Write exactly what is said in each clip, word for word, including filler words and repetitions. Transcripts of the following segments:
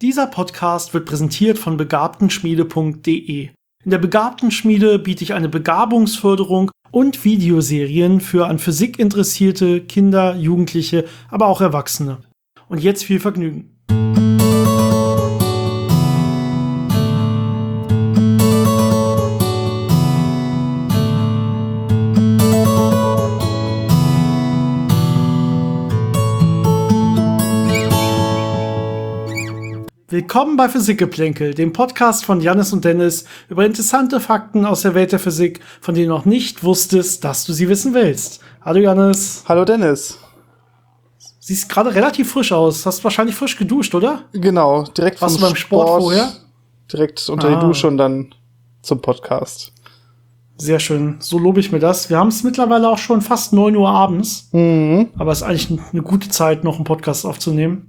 Dieser Podcast wird präsentiert von begabtenschmiede punkt de. In der Begabtenschmiede biete ich eine Begabungsförderung und Videoserien für an Physik interessierte Kinder, Jugendliche, aber auch Erwachsene. Und jetzt viel Vergnügen. Willkommen bei Physikgeplänkel, dem Podcast von Jannis und Dennis über interessante Fakten aus der Welt der Physik, von denen du noch nicht wusstest, dass du sie wissen willst. Hallo Jannis. Hallo Dennis. Siehst gerade relativ frisch aus. Hast wahrscheinlich frisch geduscht, oder? Genau, direkt Warst vom du beim Sport, Sport vorher? Direkt unter ah. die Dusche und dann zum Podcast. Sehr schön, so lobe ich mir das. Wir haben es mittlerweile auch schon fast neun Uhr abends. Mhm. Aber es ist eigentlich eine gute Zeit, noch einen Podcast aufzunehmen.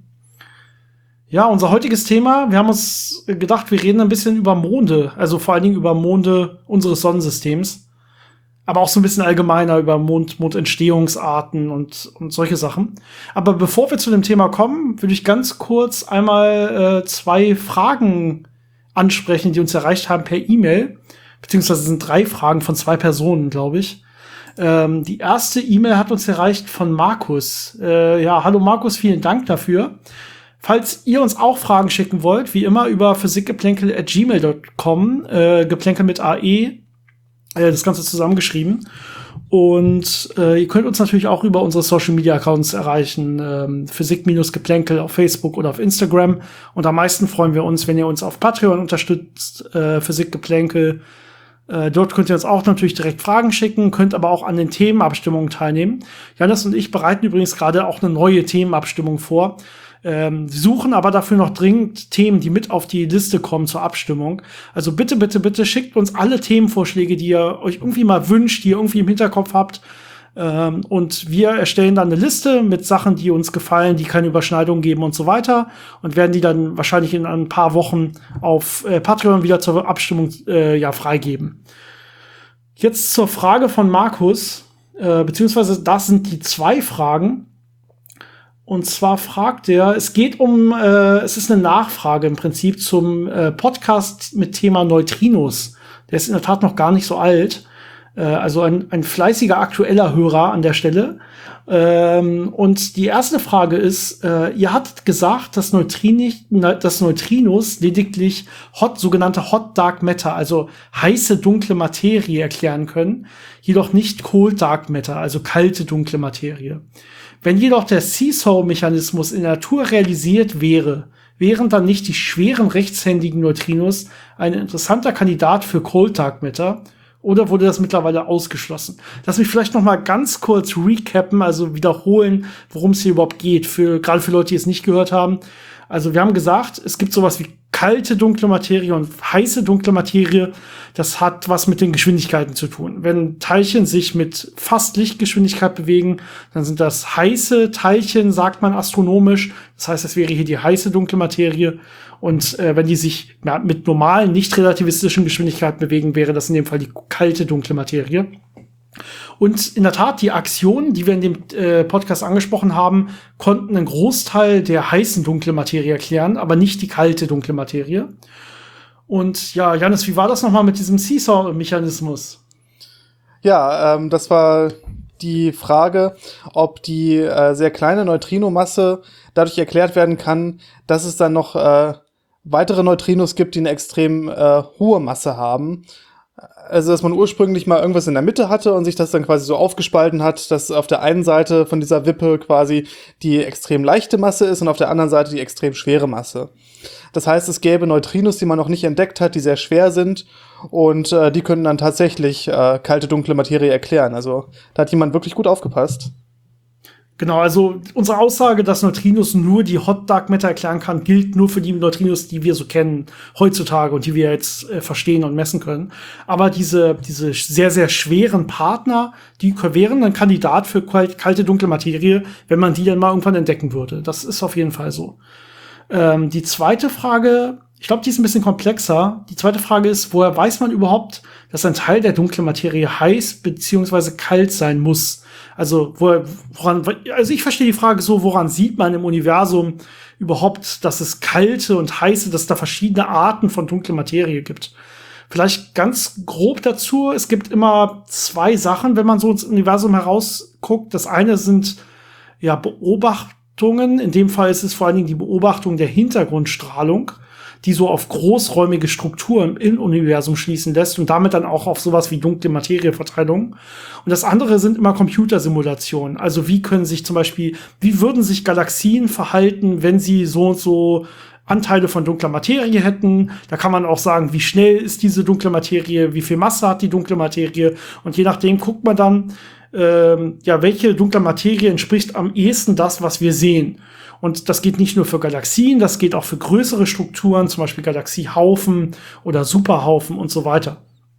Ja, unser heutiges Thema, wir haben uns gedacht, wir reden ein bisschen über Monde, also vor allen Dingen über Monde unseres Sonnensystems, aber auch so ein bisschen allgemeiner über Mond, Mondentstehungsarten und, und solche Sachen. Aber bevor wir zu dem Thema kommen, würde ich ganz kurz einmal äh, zwei Fragen ansprechen, die uns erreicht haben per E-Mail, beziehungsweise sind drei Fragen von zwei Personen, glaube ich. Ähm, die erste E-Mail hat uns erreicht von Markus. Äh, ja, hallo Markus, vielen Dank dafür. Falls ihr uns auch Fragen schicken wollt, wie immer über physikgeplänkel at gmail dot com, äh, Geplänkel mit A E, äh, das Ganze zusammengeschrieben. Und äh, ihr könnt uns natürlich auch über unsere Social-Media-Accounts erreichen, ähm, Physik-Geplänkel auf Facebook oder auf Instagram. Und am meisten freuen wir uns, wenn ihr uns auf Patreon unterstützt, äh, Physikgeplänkel. Äh, dort könnt ihr uns auch natürlich direkt Fragen schicken, könnt aber auch an den Themenabstimmungen teilnehmen. Jannis und ich bereiten übrigens gerade auch eine neue Themenabstimmung vor. Ähm, suchen aber dafür noch dringend Themen, die mit auf die Liste kommen zur Abstimmung. Also bitte, bitte, bitte schickt uns alle Themenvorschläge, die ihr euch irgendwie mal wünscht, die ihr irgendwie im Hinterkopf habt. Ähm, und wir erstellen dann eine Liste mit Sachen, die uns gefallen, die keine Überschneidung geben und so weiter. Und werden die dann wahrscheinlich in ein paar Wochen auf äh, Patreon wieder zur Abstimmung äh, ja freigeben. Jetzt zur Frage von Markus, äh, beziehungsweise das sind die zwei Fragen. Und zwar fragt er, es geht um, äh, es ist eine Nachfrage im Prinzip zum äh, Podcast mit Thema Neutrinos. Der ist in der Tat noch gar nicht so alt. Äh, also ein, ein fleißiger aktueller Hörer an der Stelle. Ähm, und die erste Frage ist, äh, ihr hattet gesagt, dass, Neutrini, dass Neutrinos lediglich hot, sogenannte Hot Dark Matter, also heiße dunkle Materie erklären können, jedoch nicht Cold Dark Matter, also kalte dunkle Materie. Wenn jedoch der Seesaw-Mechanismus in der Natur realisiert wäre, wären dann nicht die schweren rechtshändigen Neutrinos ein interessanter Kandidat für Cold Dark Matter? Oder wurde das mittlerweile ausgeschlossen? Lass mich vielleicht noch mal ganz kurz recappen, also wiederholen, worum es hier überhaupt geht, für gerade für Leute, die es nicht gehört haben. Also wir haben gesagt, es gibt sowas wie kalte dunkle Materie und heiße dunkle Materie. Das hat was mit den Geschwindigkeiten zu tun. Wenn Teilchen sich mit fast Lichtgeschwindigkeit bewegen, dann sind das heiße Teilchen, sagt man astronomisch. Das heißt, das wäre hier die heiße dunkle Materie. Und äh, wenn die sich ja, mit normalen, nicht relativistischen Geschwindigkeiten bewegen, wäre das in dem Fall die kalte dunkle Materie. Und in der Tat, die Aktionen, die wir in dem äh, Podcast angesprochen haben, konnten einen Großteil der heißen dunklen Materie erklären, aber nicht die kalte dunkle Materie. Und ja, Jannis, wie war das nochmal mit diesem Seesaw-Mechanismus? Ja, ähm, das war die Frage, ob die äh, sehr kleine Neutrinomasse dadurch erklärt werden kann, dass es dann noch äh, weitere Neutrinos gibt, die eine extrem äh, hohe Masse haben. Also, dass man ursprünglich mal irgendwas in der Mitte hatte und sich das dann quasi so aufgespalten hat, dass auf der einen Seite von dieser Wippe quasi die extrem leichte Masse ist und auf der anderen Seite die extrem schwere Masse. Das heißt, es gäbe Neutrinos, die man noch nicht entdeckt hat, die sehr schwer sind und äh, die können dann tatsächlich äh, kalte, dunkle Materie erklären. Also, da hat jemand wirklich gut aufgepasst. Genau, also unsere Aussage, dass Neutrinos nur die Hot Dark Matter erklären kann, gilt nur für die Neutrinos, die wir so kennen heutzutage und die wir jetzt äh, verstehen und messen können. Aber diese diese sehr, sehr schweren Partner, die wären ein Kandidat für kalte, dunkle Materie, wenn man die dann mal irgendwann entdecken würde. Das ist auf jeden Fall so. Ähm, die zweite Frage Ich glaube, die ist ein bisschen komplexer. Die zweite Frage ist, woher weiß man überhaupt, dass ein Teil der dunklen Materie heiß beziehungsweise kalt sein muss? Also, wo, woran, also ich verstehe die Frage so, woran sieht man im Universum überhaupt, dass es kalte und heiße, dass es da verschiedene Arten von dunkler Materie gibt? Vielleicht ganz grob dazu, es gibt immer zwei Sachen, wenn man so ins Universum herausguckt. Das eine sind ja Beobachtungen, in dem Fall ist es vor allen Dingen die Beobachtung der Hintergrundstrahlung, die so auf großräumige Strukturen im Universum schließen lässt und damit dann auch auf sowas wie dunkle Materieverteilung. Und das andere sind immer Computersimulationen. Also wie können sich zum Beispiel, wie würden sich Galaxien verhalten, wenn sie so und so Anteile von dunkler Materie hätten. Da kann man auch sagen, wie schnell ist diese dunkle Materie, wie viel Masse hat die dunkle Materie. Und je nachdem guckt man dann, ähm, ja, welche dunkle Materie entspricht am ehesten das, was wir sehen. Und das geht nicht nur für Galaxien, das geht auch für größere Strukturen, zum Beispiel Galaxiehaufen oder Superhaufen und so weiter.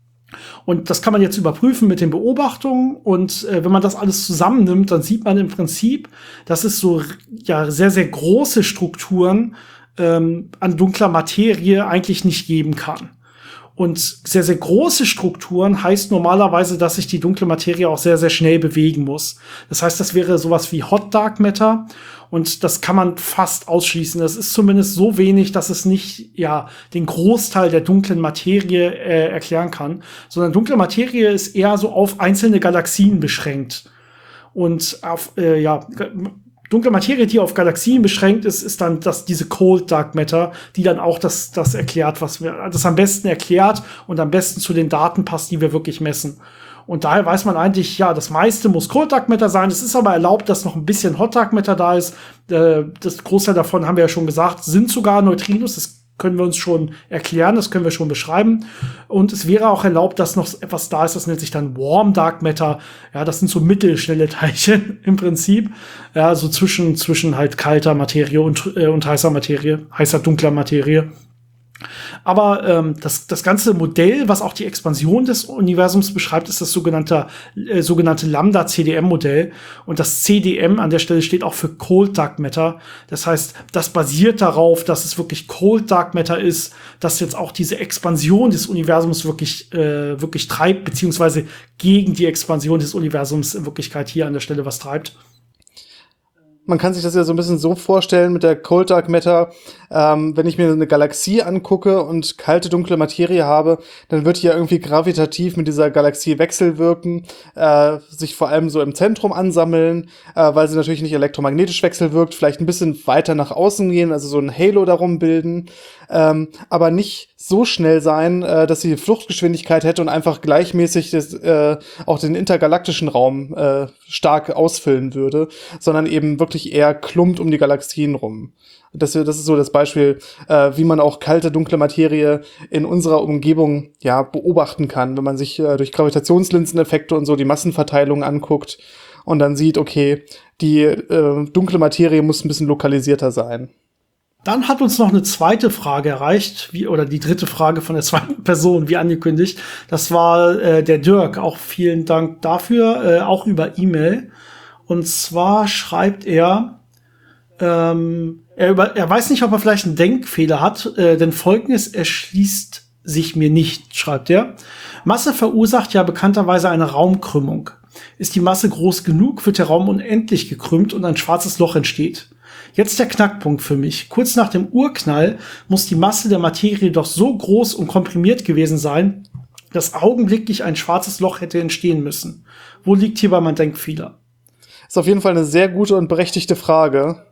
Und das kann man jetzt überprüfen mit den Beobachtungen. Und äh, wenn man das alles zusammennimmt, dann sieht man im Prinzip, dass es so ja sehr, sehr große Strukturen ähm, an dunkler Materie eigentlich nicht geben kann. Und sehr, sehr große Strukturen heißt normalerweise, dass sich die dunkle Materie auch sehr, sehr schnell bewegen muss. Das heißt, das wäre sowas wie Hot Dark Matter. Und das kann man fast ausschließen. Das ist zumindest so wenig, dass es nicht, ja, den Großteil der dunklen Materie äh, erklären kann. Sondern dunkle Materie ist eher so auf einzelne Galaxien beschränkt. Und auf, äh, ja, dunkle Materie, die auf Galaxien beschränkt ist, ist dann das, diese Cold Dark Matter, die dann auch das, das erklärt, was wir, das am besten erklärt und am besten zu den Daten passt, die wir wirklich messen. Und daher weiß man eigentlich, ja, das meiste muss Cold Dark Matter sein. Es ist aber erlaubt, dass noch ein bisschen Hot Dark Matter da ist. Äh, das Großteil davon, haben wir ja schon gesagt, sind sogar Neutrinos. Das können wir uns schon erklären, das können wir schon beschreiben. Und es wäre auch erlaubt, dass noch etwas da ist, das nennt sich dann Warm Dark Matter. Ja, das sind so mittelschnelle Teilchen im Prinzip. Ja, so zwischen, zwischen halt kalter Materie und, äh, und heißer Materie, heißer dunkler Materie. Aber ähm, das, das ganze Modell, was auch die Expansion des Universums beschreibt, ist das sogenannte, äh, sogenannte Lambda-C D M-Modell. Und das C D M an der Stelle steht auch für Cold Dark Matter. Das heißt, das basiert darauf, dass es wirklich Cold Dark Matter ist, dass jetzt auch diese Expansion des Universums wirklich, äh, wirklich treibt, beziehungsweise gegen die Expansion des Universums in Wirklichkeit hier an der Stelle was treibt. Man kann sich das ja so ein bisschen so vorstellen mit der Cold Dark Matter. Ähm, wenn ich mir eine Galaxie angucke und kalte, dunkle Materie habe, dann wird die ja irgendwie gravitativ mit dieser Galaxie wechselwirken, äh, sich vor allem so im Zentrum ansammeln, äh, weil sie natürlich nicht elektromagnetisch wechselwirkt, vielleicht ein bisschen weiter nach außen gehen, also so ein Halo darum bilden, ähm, aber nicht so schnell sein, äh, dass sie Fluchtgeschwindigkeit hätte und einfach gleichmäßig das, äh, auch den intergalaktischen Raum äh, stark ausfüllen würde, sondern eben wirklich eher klumpt um die Galaxien rum. Das, das ist so das Beispiel, äh, wie man auch kalte, dunkle Materie in unserer Umgebung ja beobachten kann, wenn man sich äh, durch Gravitationslinseneffekte und so die Massenverteilung anguckt und dann sieht, okay, die äh, dunkle Materie muss ein bisschen lokalisierter sein. Dann hat uns noch eine zweite Frage erreicht, wie, oder die dritte Frage von der zweiten Person, wie angekündigt. Das war äh, der Dirk. Auch vielen Dank dafür, äh, auch über E-Mail. Und zwar schreibt er, ähm, er, über, er weiß nicht, ob er vielleicht einen Denkfehler hat, äh, denn Folgendes erschließt sich mir nicht, schreibt er. Masse verursacht ja bekannterweise eine Raumkrümmung. Ist die Masse groß genug, wird der Raum unendlich gekrümmt und ein schwarzes Loch entsteht. Jetzt der Knackpunkt für mich. Kurz nach dem Urknall muss die Masse der Materie doch so groß und komprimiert gewesen sein, dass augenblicklich ein schwarzes Loch hätte entstehen müssen. Wo liegt hierbei mein Denkfehler? Ist auf jeden Fall eine sehr gute und berechtigte Frage.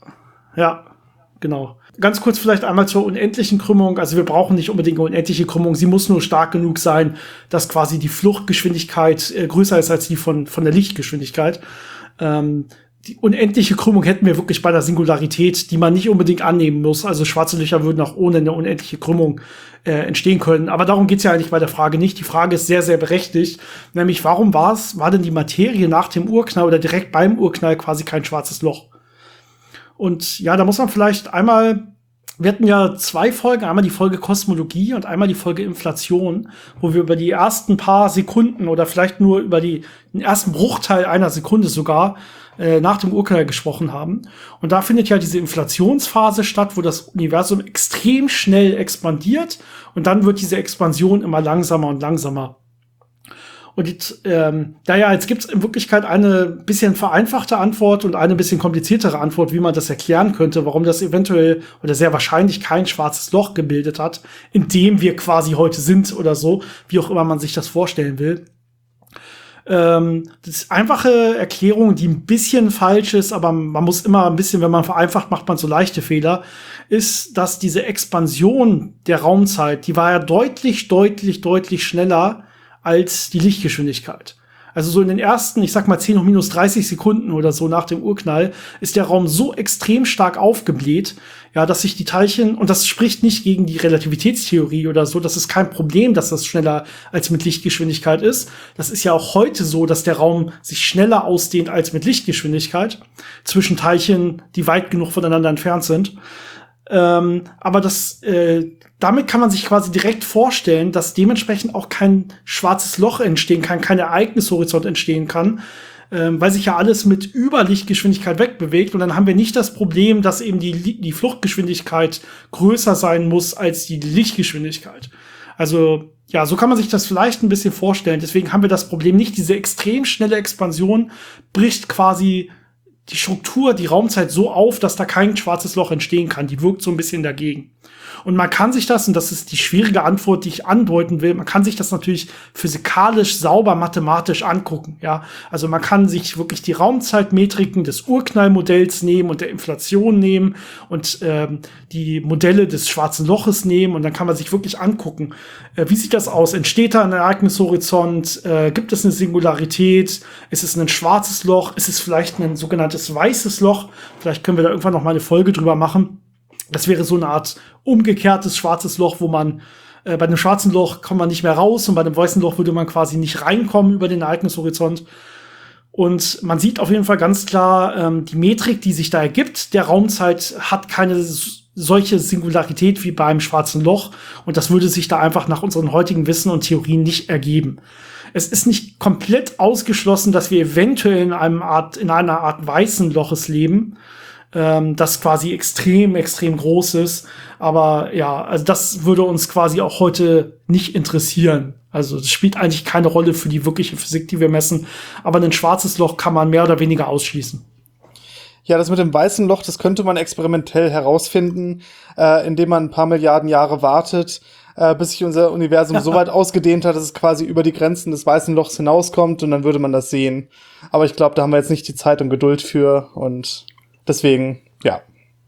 Ja, genau. Ganz kurz vielleicht einmal zur unendlichen Krümmung. Also wir brauchen nicht unbedingt eine unendliche Krümmung. Sie muss nur stark genug sein, dass quasi die Fluchtgeschwindigkeit äh, größer ist als die von, von der Lichtgeschwindigkeit. Ähm, Die unendliche Krümmung hätten wir wirklich bei der Singularität, die man nicht unbedingt annehmen muss. Also schwarze Löcher würden auch ohne eine unendliche Krümmung äh, entstehen können. Aber darum geht's ja eigentlich bei der Frage nicht. Die Frage ist sehr, sehr berechtigt. Nämlich, warum war's, war denn die Materie nach dem Urknall oder direkt beim Urknall quasi kein schwarzes Loch? Und ja, da muss man vielleicht einmal wir hatten ja zwei Folgen, einmal die Folge Kosmologie und einmal die Folge Inflation, wo wir über die ersten paar Sekunden oder vielleicht nur über die, den ersten Bruchteil einer Sekunde sogar äh, nach dem Urknall gesprochen haben. Und da findet ja diese Inflationsphase statt, wo das Universum extrem schnell expandiert und dann wird diese Expansion immer langsamer und langsamer. Und jetzt, ähm, naja, jetzt gibt's in Wirklichkeit eine bisschen vereinfachte Antwort und eine bisschen kompliziertere Antwort, wie man das erklären könnte, warum das eventuell oder sehr wahrscheinlich kein schwarzes Loch gebildet hat, in dem wir quasi heute sind oder so, wie auch immer man sich das vorstellen will. Ähm, das ist einfache Erklärung, die ein bisschen falsch ist, aber man muss immer ein bisschen, wenn man vereinfacht, macht man so leichte Fehler, ist, dass diese Expansion der Raumzeit, die war ja deutlich, deutlich, deutlich schneller als die Lichtgeschwindigkeit. Also so in den ersten, ich sag mal zehn hoch minus dreißig Sekunden oder so nach dem Urknall ist der Raum so extrem stark aufgebläht, ja, dass sich die Teilchen, und das spricht nicht gegen die Relativitätstheorie oder so, das ist kein Problem, dass das schneller als mit Lichtgeschwindigkeit ist. Das ist ja auch heute so, dass der Raum sich schneller ausdehnt als mit Lichtgeschwindigkeit zwischen Teilchen, die weit genug voneinander entfernt sind. Ähm, aber das, äh, damit kann man sich quasi direkt vorstellen, dass dementsprechend auch kein schwarzes Loch entstehen kann, kein Ereignishorizont entstehen kann, ähm, weil sich ja alles mit Überlichtgeschwindigkeit wegbewegt. Und dann haben wir nicht das Problem, dass eben die, die Fluchtgeschwindigkeit größer sein muss als die Lichtgeschwindigkeit. Also, ja, so kann man sich das vielleicht ein bisschen vorstellen. Deswegen haben wir das Problem nicht. Diese extrem schnelle Expansion bricht quasi die Struktur, die Raumzeit so auf, dass da kein schwarzes Loch entstehen kann. Die wirkt so ein bisschen dagegen. Und man kann sich das, und das ist die schwierige Antwort, die ich andeuten will, man kann sich das natürlich physikalisch sauber mathematisch angucken, ja. Also man kann sich wirklich die Raumzeitmetriken des Urknallmodells nehmen und der Inflation nehmen und ähm, die Modelle des schwarzen Loches nehmen und dann kann man sich wirklich angucken, äh, wie sieht das aus? Entsteht da ein Ereignishorizont? Äh, gibt es eine Singularität? Ist es ein schwarzes Loch? Ist es vielleicht ein sogenanntes weißes Loch? Vielleicht können wir da irgendwann noch mal eine Folge drüber machen. Das wäre so eine Art umgekehrtes schwarzes Loch, wo man äh, bei einem schwarzen Loch kommt man nicht mehr raus und bei einem weißen Loch würde man quasi nicht reinkommen über den Ereignishorizont. Und man sieht auf jeden Fall ganz klar, ähm, die Metrik, die sich da ergibt, der Raumzeit hat keine solche Singularität wie beim schwarzen Loch und das würde sich da einfach nach unserem heutigen Wissen und Theorien nicht ergeben. Es ist nicht komplett ausgeschlossen, dass wir eventuell in einem Art, in einer Art weißen Loches leben, ähm, das quasi extrem, extrem groß ist. Aber ja, also das würde uns quasi auch heute nicht interessieren. Also das spielt eigentlich keine Rolle für die wirkliche Physik, die wir messen. Aber ein schwarzes Loch kann man mehr oder weniger ausschließen. Ja, das mit dem weißen Loch, das könnte man experimentell herausfinden, äh, indem man ein paar Milliarden Jahre wartet, äh, bis sich unser Universum so weit ausgedehnt hat, dass es quasi über die Grenzen des weißen Lochs hinauskommt und dann würde man das sehen. Aber ich glaube, da haben wir jetzt nicht die Zeit und Geduld für und deswegen, ja.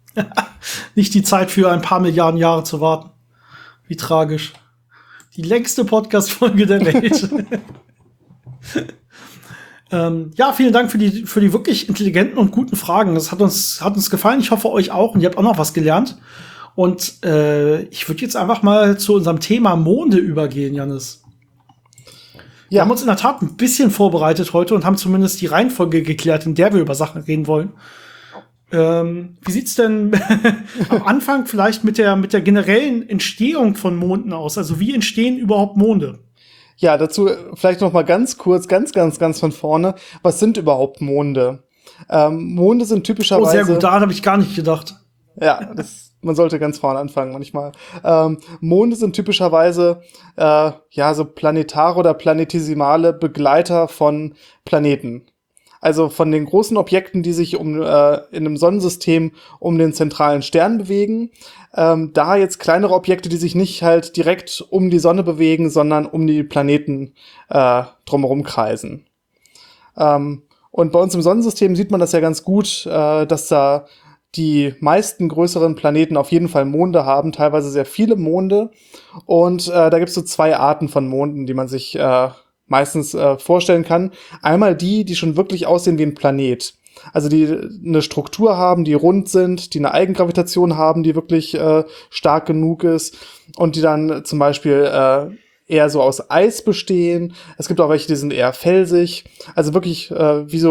Nicht die Zeit für ein paar Milliarden Jahre zu warten. Wie tragisch. Die längste Podcast-Folge der Welt. ähm, ja, vielen Dank für die, für die wirklich intelligenten und guten Fragen. Das hat uns, hat uns gefallen. Ich hoffe, euch auch. Und ihr habt auch noch was gelernt. Und äh, ich würde jetzt einfach mal zu unserem Thema Monde übergehen, Jannis. Wir ja. haben uns in der Tat ein bisschen vorbereitet heute und haben zumindest die Reihenfolge geklärt, in der wir über Sachen reden wollen. Ähm, wie sieht's denn am Anfang vielleicht mit der, mit der generellen Entstehung von Monden aus? Also wie entstehen überhaupt Monde? Ja, dazu vielleicht noch mal ganz kurz, ganz, ganz, ganz von vorne. Was sind überhaupt Monde? Ähm, Monde sind typischerweise... Oh, sehr gut, daran habe ich gar nicht gedacht. Ja, das, man sollte ganz vorne anfangen manchmal. Ähm, Monde sind typischerweise äh, ja so planetare oder planetesimale Begleiter von Planeten. Also von den großen Objekten, die sich um äh, in einem Sonnensystem um den zentralen Stern bewegen, ähm, da jetzt kleinere Objekte, die sich nicht halt direkt um die Sonne bewegen, sondern um die Planeten äh, drumherum kreisen. Ähm, und bei uns im Sonnensystem sieht man das ja ganz gut, äh, dass da die meisten größeren Planeten auf jeden Fall Monde haben, teilweise sehr viele Monde. Und äh, da gibt es so zwei Arten von Monden, die man sich äh, meistens äh, vorstellen kann. Einmal die, die schon wirklich aussehen wie ein Planet. Also die eine Struktur haben, die rund sind, die eine Eigengravitation haben, die wirklich äh, stark genug ist und die dann zum Beispiel äh, eher so aus Eis bestehen. Es gibt auch welche, die sind eher felsig. Also wirklich äh, wie so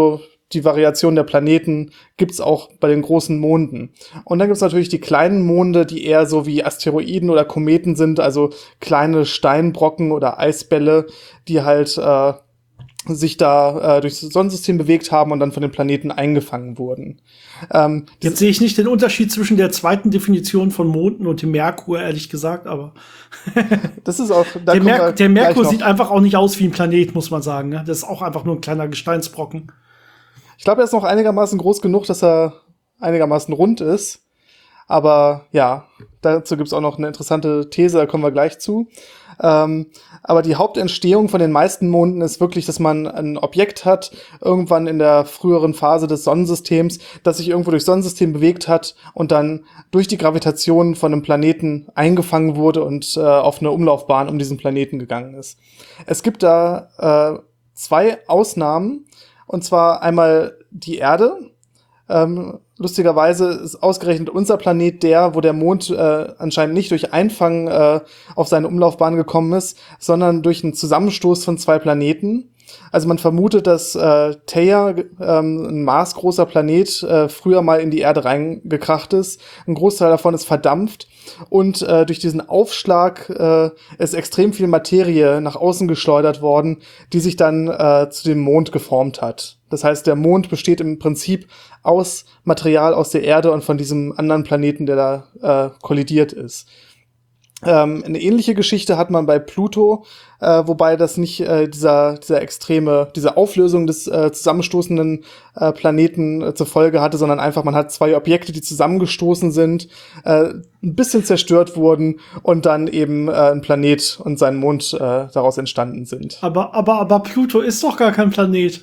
die Variation der Planeten gibt's auch bei den großen Monden. Und dann gibt's natürlich die kleinen Monde, die eher so wie Asteroiden oder Kometen sind, also kleine Steinbrocken oder Eisbälle, die halt äh, sich da äh, durchs Sonnensystem bewegt haben und dann von den Planeten eingefangen wurden. Ähm, Jetzt sehe ich nicht den Unterschied zwischen der zweiten Definition von Monden und dem Merkur, ehrlich gesagt, aber das ist auch, da der, Mer der Merkur noch. sieht einfach auch nicht aus wie ein Planet, muss man sagen. Ne? Das ist auch einfach nur ein kleiner Gesteinsbrocken. Ich glaube, er ist noch einigermaßen groß genug, dass er einigermaßen rund ist. Aber ja, dazu gibt's auch noch eine interessante These, da kommen wir gleich zu. Ähm, aber die Hauptentstehung von den meisten Monden ist wirklich, dass man ein Objekt hat, irgendwann in der früheren Phase des Sonnensystems, das sich irgendwo durchs Sonnensystem bewegt hat und dann durch die Gravitation von einem Planeten eingefangen wurde und äh, auf eine Umlaufbahn um diesen Planeten gegangen ist. Es gibt da äh, zwei Ausnahmen, und zwar einmal die Erde. Ähm, lustigerweise ist ausgerechnet unser Planet der, wo der Mond äh, anscheinend nicht durch Einfangen äh, auf seine Umlaufbahn gekommen ist, sondern durch einen Zusammenstoß von zwei Planeten. Also man vermutet, dass äh, Theia, ähm, ein marsgroßer Planet, äh, früher mal in die Erde reingekracht ist. Ein Großteil davon ist verdampft und äh, durch diesen Aufschlag äh, ist extrem viel Materie nach außen geschleudert worden, die sich dann äh, zu dem Mond geformt hat. Das heißt, der Mond besteht im Prinzip aus Material aus der Erde und von diesem anderen Planeten, der da äh, kollidiert ist. Ähm, eine ähnliche Geschichte hat man bei Pluto, äh, wobei das nicht äh, dieser dieser extreme, diese Auflösung des äh, zusammenstoßenden äh, Planeten äh, zur Folge hatte, sondern einfach, man hat zwei Objekte, die zusammengestoßen sind, äh, ein bisschen zerstört wurden und dann eben äh, ein Planet und sein Mond äh, daraus entstanden sind. Aber, aber, aber Pluto ist doch gar kein Planet.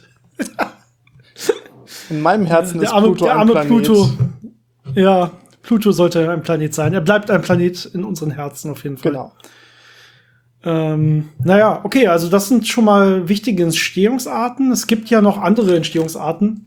In meinem Herzen der ist arme, Pluto der ein arme Planet. Pluto. Ja, Pluto sollte ein Planet sein. Er bleibt ein Planet in unseren Herzen auf jeden Fall. Genau. Ähm, naja, okay, also das sind schon mal wichtige Entstehungsarten. Es gibt ja noch andere Entstehungsarten.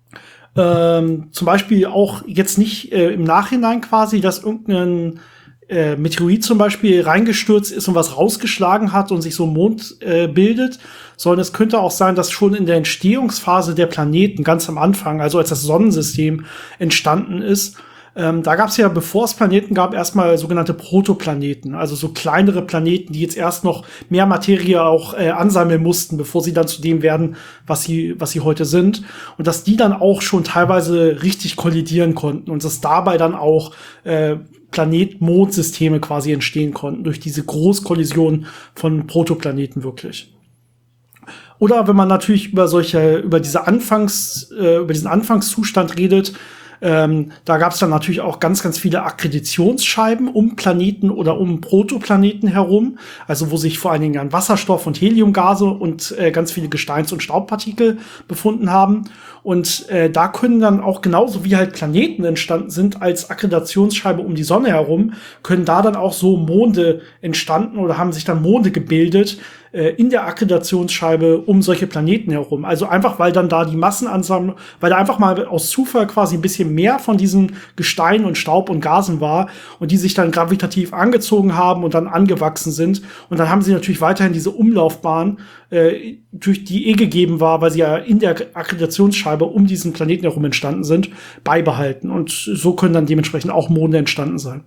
Ähm, zum Beispiel auch jetzt nicht äh, im Nachhinein quasi, dass irgendein äh, Meteorit zum Beispiel reingestürzt ist und was rausgeschlagen hat und sich so ein Mond äh, bildet, sondern es könnte auch sein, dass schon in der Entstehungsphase der Planeten ganz am Anfang, also als das Sonnensystem entstanden ist, Ähm, da gab es ja, bevor es Planeten gab, erstmal sogenannte Protoplaneten, also so kleinere Planeten, die jetzt erst noch mehr Materie auch äh, ansammeln mussten, bevor sie dann zu dem werden, was sie, was sie heute sind. Und dass die dann auch schon teilweise richtig kollidieren konnten und dass dabei dann auch äh, Planet-Mond-Systeme quasi entstehen konnten, durch diese Großkollision von Protoplaneten wirklich. Oder wenn man natürlich über solche, über diese Anfangs, äh, über diesen Anfangszustand redet, Ähm, da gab es dann natürlich auch ganz, ganz viele Akkreditionsscheiben um Planeten oder um Protoplaneten herum, also wo sich vor allen Dingen dann Wasserstoff und Heliumgase und äh, ganz viele Gesteins- und Staubpartikel befunden haben. Und äh, da können dann auch genauso wie halt Planeten entstanden sind als Akkreditationsscheibe um die Sonne herum, können da dann auch so Monde entstanden oder haben sich dann Monde gebildet äh, in der Akkreditationsscheibe um solche Planeten herum. Also einfach, weil dann da die Massenansammlung, weil da einfach mal aus Zufall quasi ein bisschen mehr von diesen Gestein und Staub und Gasen war und die sich dann gravitativ angezogen haben und dann angewachsen sind. Und dann haben sie natürlich weiterhin diese Umlaufbahn, äh, durch die eh gegeben war, weil sie ja in der Akkreditationsscheibe um diesen Planeten herum entstanden sind, beibehalten. Und so können dann dementsprechend auch Monde entstanden sein.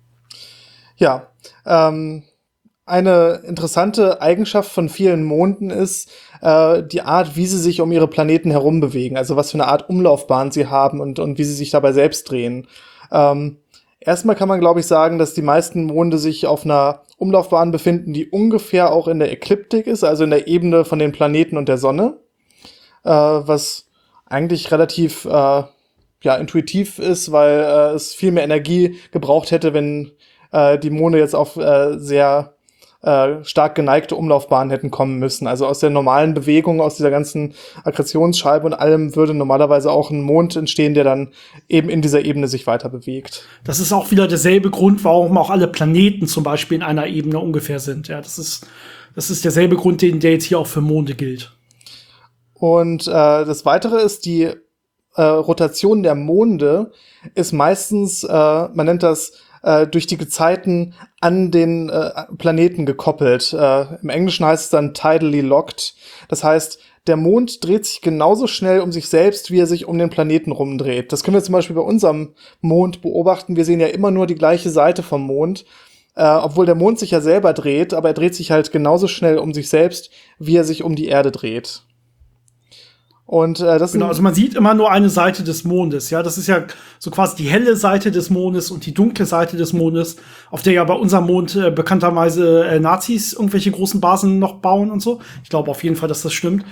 Ja, ähm, eine interessante Eigenschaft von vielen Monden ist äh, die Art, wie sie sich um ihre Planeten herum bewegen, also was für eine Art Umlaufbahn sie haben und, und wie sie sich dabei selbst drehen. Ähm, erstmal kann man, glaube ich, sagen, dass die meisten Monde sich auf einer Umlaufbahn befinden, die ungefähr auch in der Ekliptik ist, also in der Ebene von den Planeten und der Sonne, äh, was eigentlich relativ äh, ja intuitiv ist, weil äh, es viel mehr Energie gebraucht hätte, wenn äh, die Monde jetzt auf äh, sehr äh, stark geneigte Umlaufbahnen hätten kommen müssen. Also aus der normalen Bewegung, aus dieser ganzen Akkretionsscheibe und allem würde normalerweise auch ein Mond entstehen, der dann eben in dieser Ebene sich weiter bewegt. Das ist auch wieder derselbe Grund, warum auch alle Planeten zum Beispiel in einer Ebene ungefähr sind. Ja, das ist, das ist derselbe Grund, den, der jetzt hier auch für Monde gilt. Und äh, das Weitere ist, die äh, Rotation der Monde ist meistens, äh, man nennt das, äh, durch die Gezeiten an den äh, Planeten gekoppelt. Äh, Im Englischen heißt es dann tidally locked. Das heißt, der Mond dreht sich genauso schnell um sich selbst, wie er sich um den Planeten rumdreht. Das können wir zum Beispiel bei unserem Mond beobachten. Wir sehen ja immer nur die gleiche Seite vom Mond, äh, obwohl der Mond sich ja selber dreht, aber er dreht sich halt genauso schnell um sich selbst, wie er sich um die Erde dreht. Und äh, das genau, also man sieht immer nur eine Seite des Mondes, ja, das ist ja so quasi die helle Seite des Mondes und die dunkle Seite des Mondes, auf der ja bei unserem Mond äh, bekannterweise äh, Nazis irgendwelche großen Basen noch bauen und so. Ich glaube auf jeden Fall, dass das stimmt.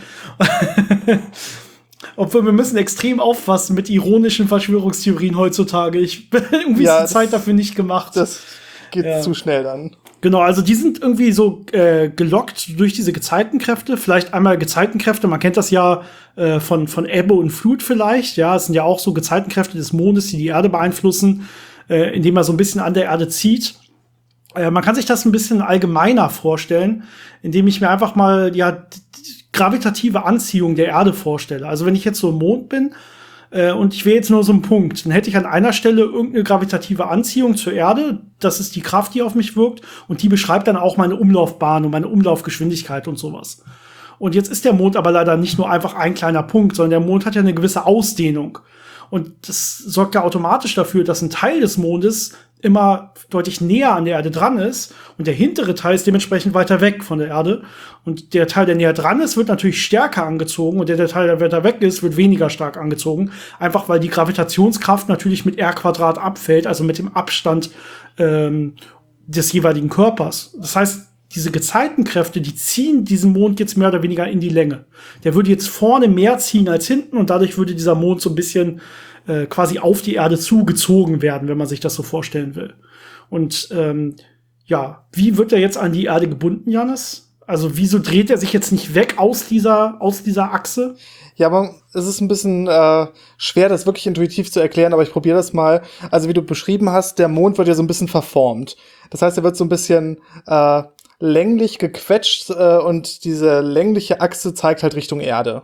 Obwohl wir müssen extrem aufpassen mit ironischen Verschwörungstheorien heutzutage. Ich bin irgendwie ja, ist die Zeit dafür nicht gemacht. Das geht ja. zu schnell dann. Genau, also die sind irgendwie so äh, gelockt durch diese Gezeitenkräfte. Vielleicht einmal Gezeitenkräfte, man kennt das ja äh, von von Ebbe und Flut vielleicht. Ja, es sind ja auch so Gezeitenkräfte des Mondes, die die Erde beeinflussen, äh, indem er so ein bisschen an der Erde zieht. Äh, man kann sich das ein bisschen allgemeiner vorstellen, indem ich mir einfach mal ja die gravitative Anziehung der Erde vorstelle. Also wenn ich jetzt so im Mond bin äh, und ich wäre jetzt nur so ein Punkt, dann hätte ich an einer Stelle irgendeine gravitative Anziehung zur Erde. Das ist die Kraft, die auf mich wirkt. Und die beschreibt dann auch meine Umlaufbahn und meine Umlaufgeschwindigkeit und sowas. Und jetzt ist der Mond aber leider nicht nur einfach ein kleiner Punkt, sondern der Mond hat ja eine gewisse Ausdehnung. Und das sorgt ja automatisch dafür, dass ein Teil des Mondes immer deutlich näher an der Erde dran ist und der hintere Teil ist dementsprechend weiter weg von der Erde. Und der Teil, der näher dran ist, wird natürlich stärker angezogen und der, der Teil, der weiter weg ist, wird weniger stark angezogen. Einfach weil die Gravitationskraft natürlich mit R Quadrat abfällt, also mit dem Abstand ähm, des jeweiligen Körpers. Das heißt, diese Gezeitenkräfte, die ziehen diesen Mond jetzt mehr oder weniger in die Länge. Der würde jetzt vorne mehr ziehen als hinten und dadurch würde dieser Mond so ein bisschen äh, quasi auf die Erde zugezogen werden, wenn man sich das so vorstellen will. Und ähm, ja, wie wird er jetzt an die Erde gebunden, Jannis? Also wieso dreht er sich jetzt nicht weg aus dieser, aus dieser Achse? Ja, aber es ist ein bisschen äh, schwer, das wirklich intuitiv zu erklären, aber ich probiere das mal. Also wie du beschrieben hast, der Mond wird ja so ein bisschen verformt. Das heißt, er wird so ein bisschen äh, länglich gequetscht äh, und diese längliche Achse zeigt halt Richtung Erde.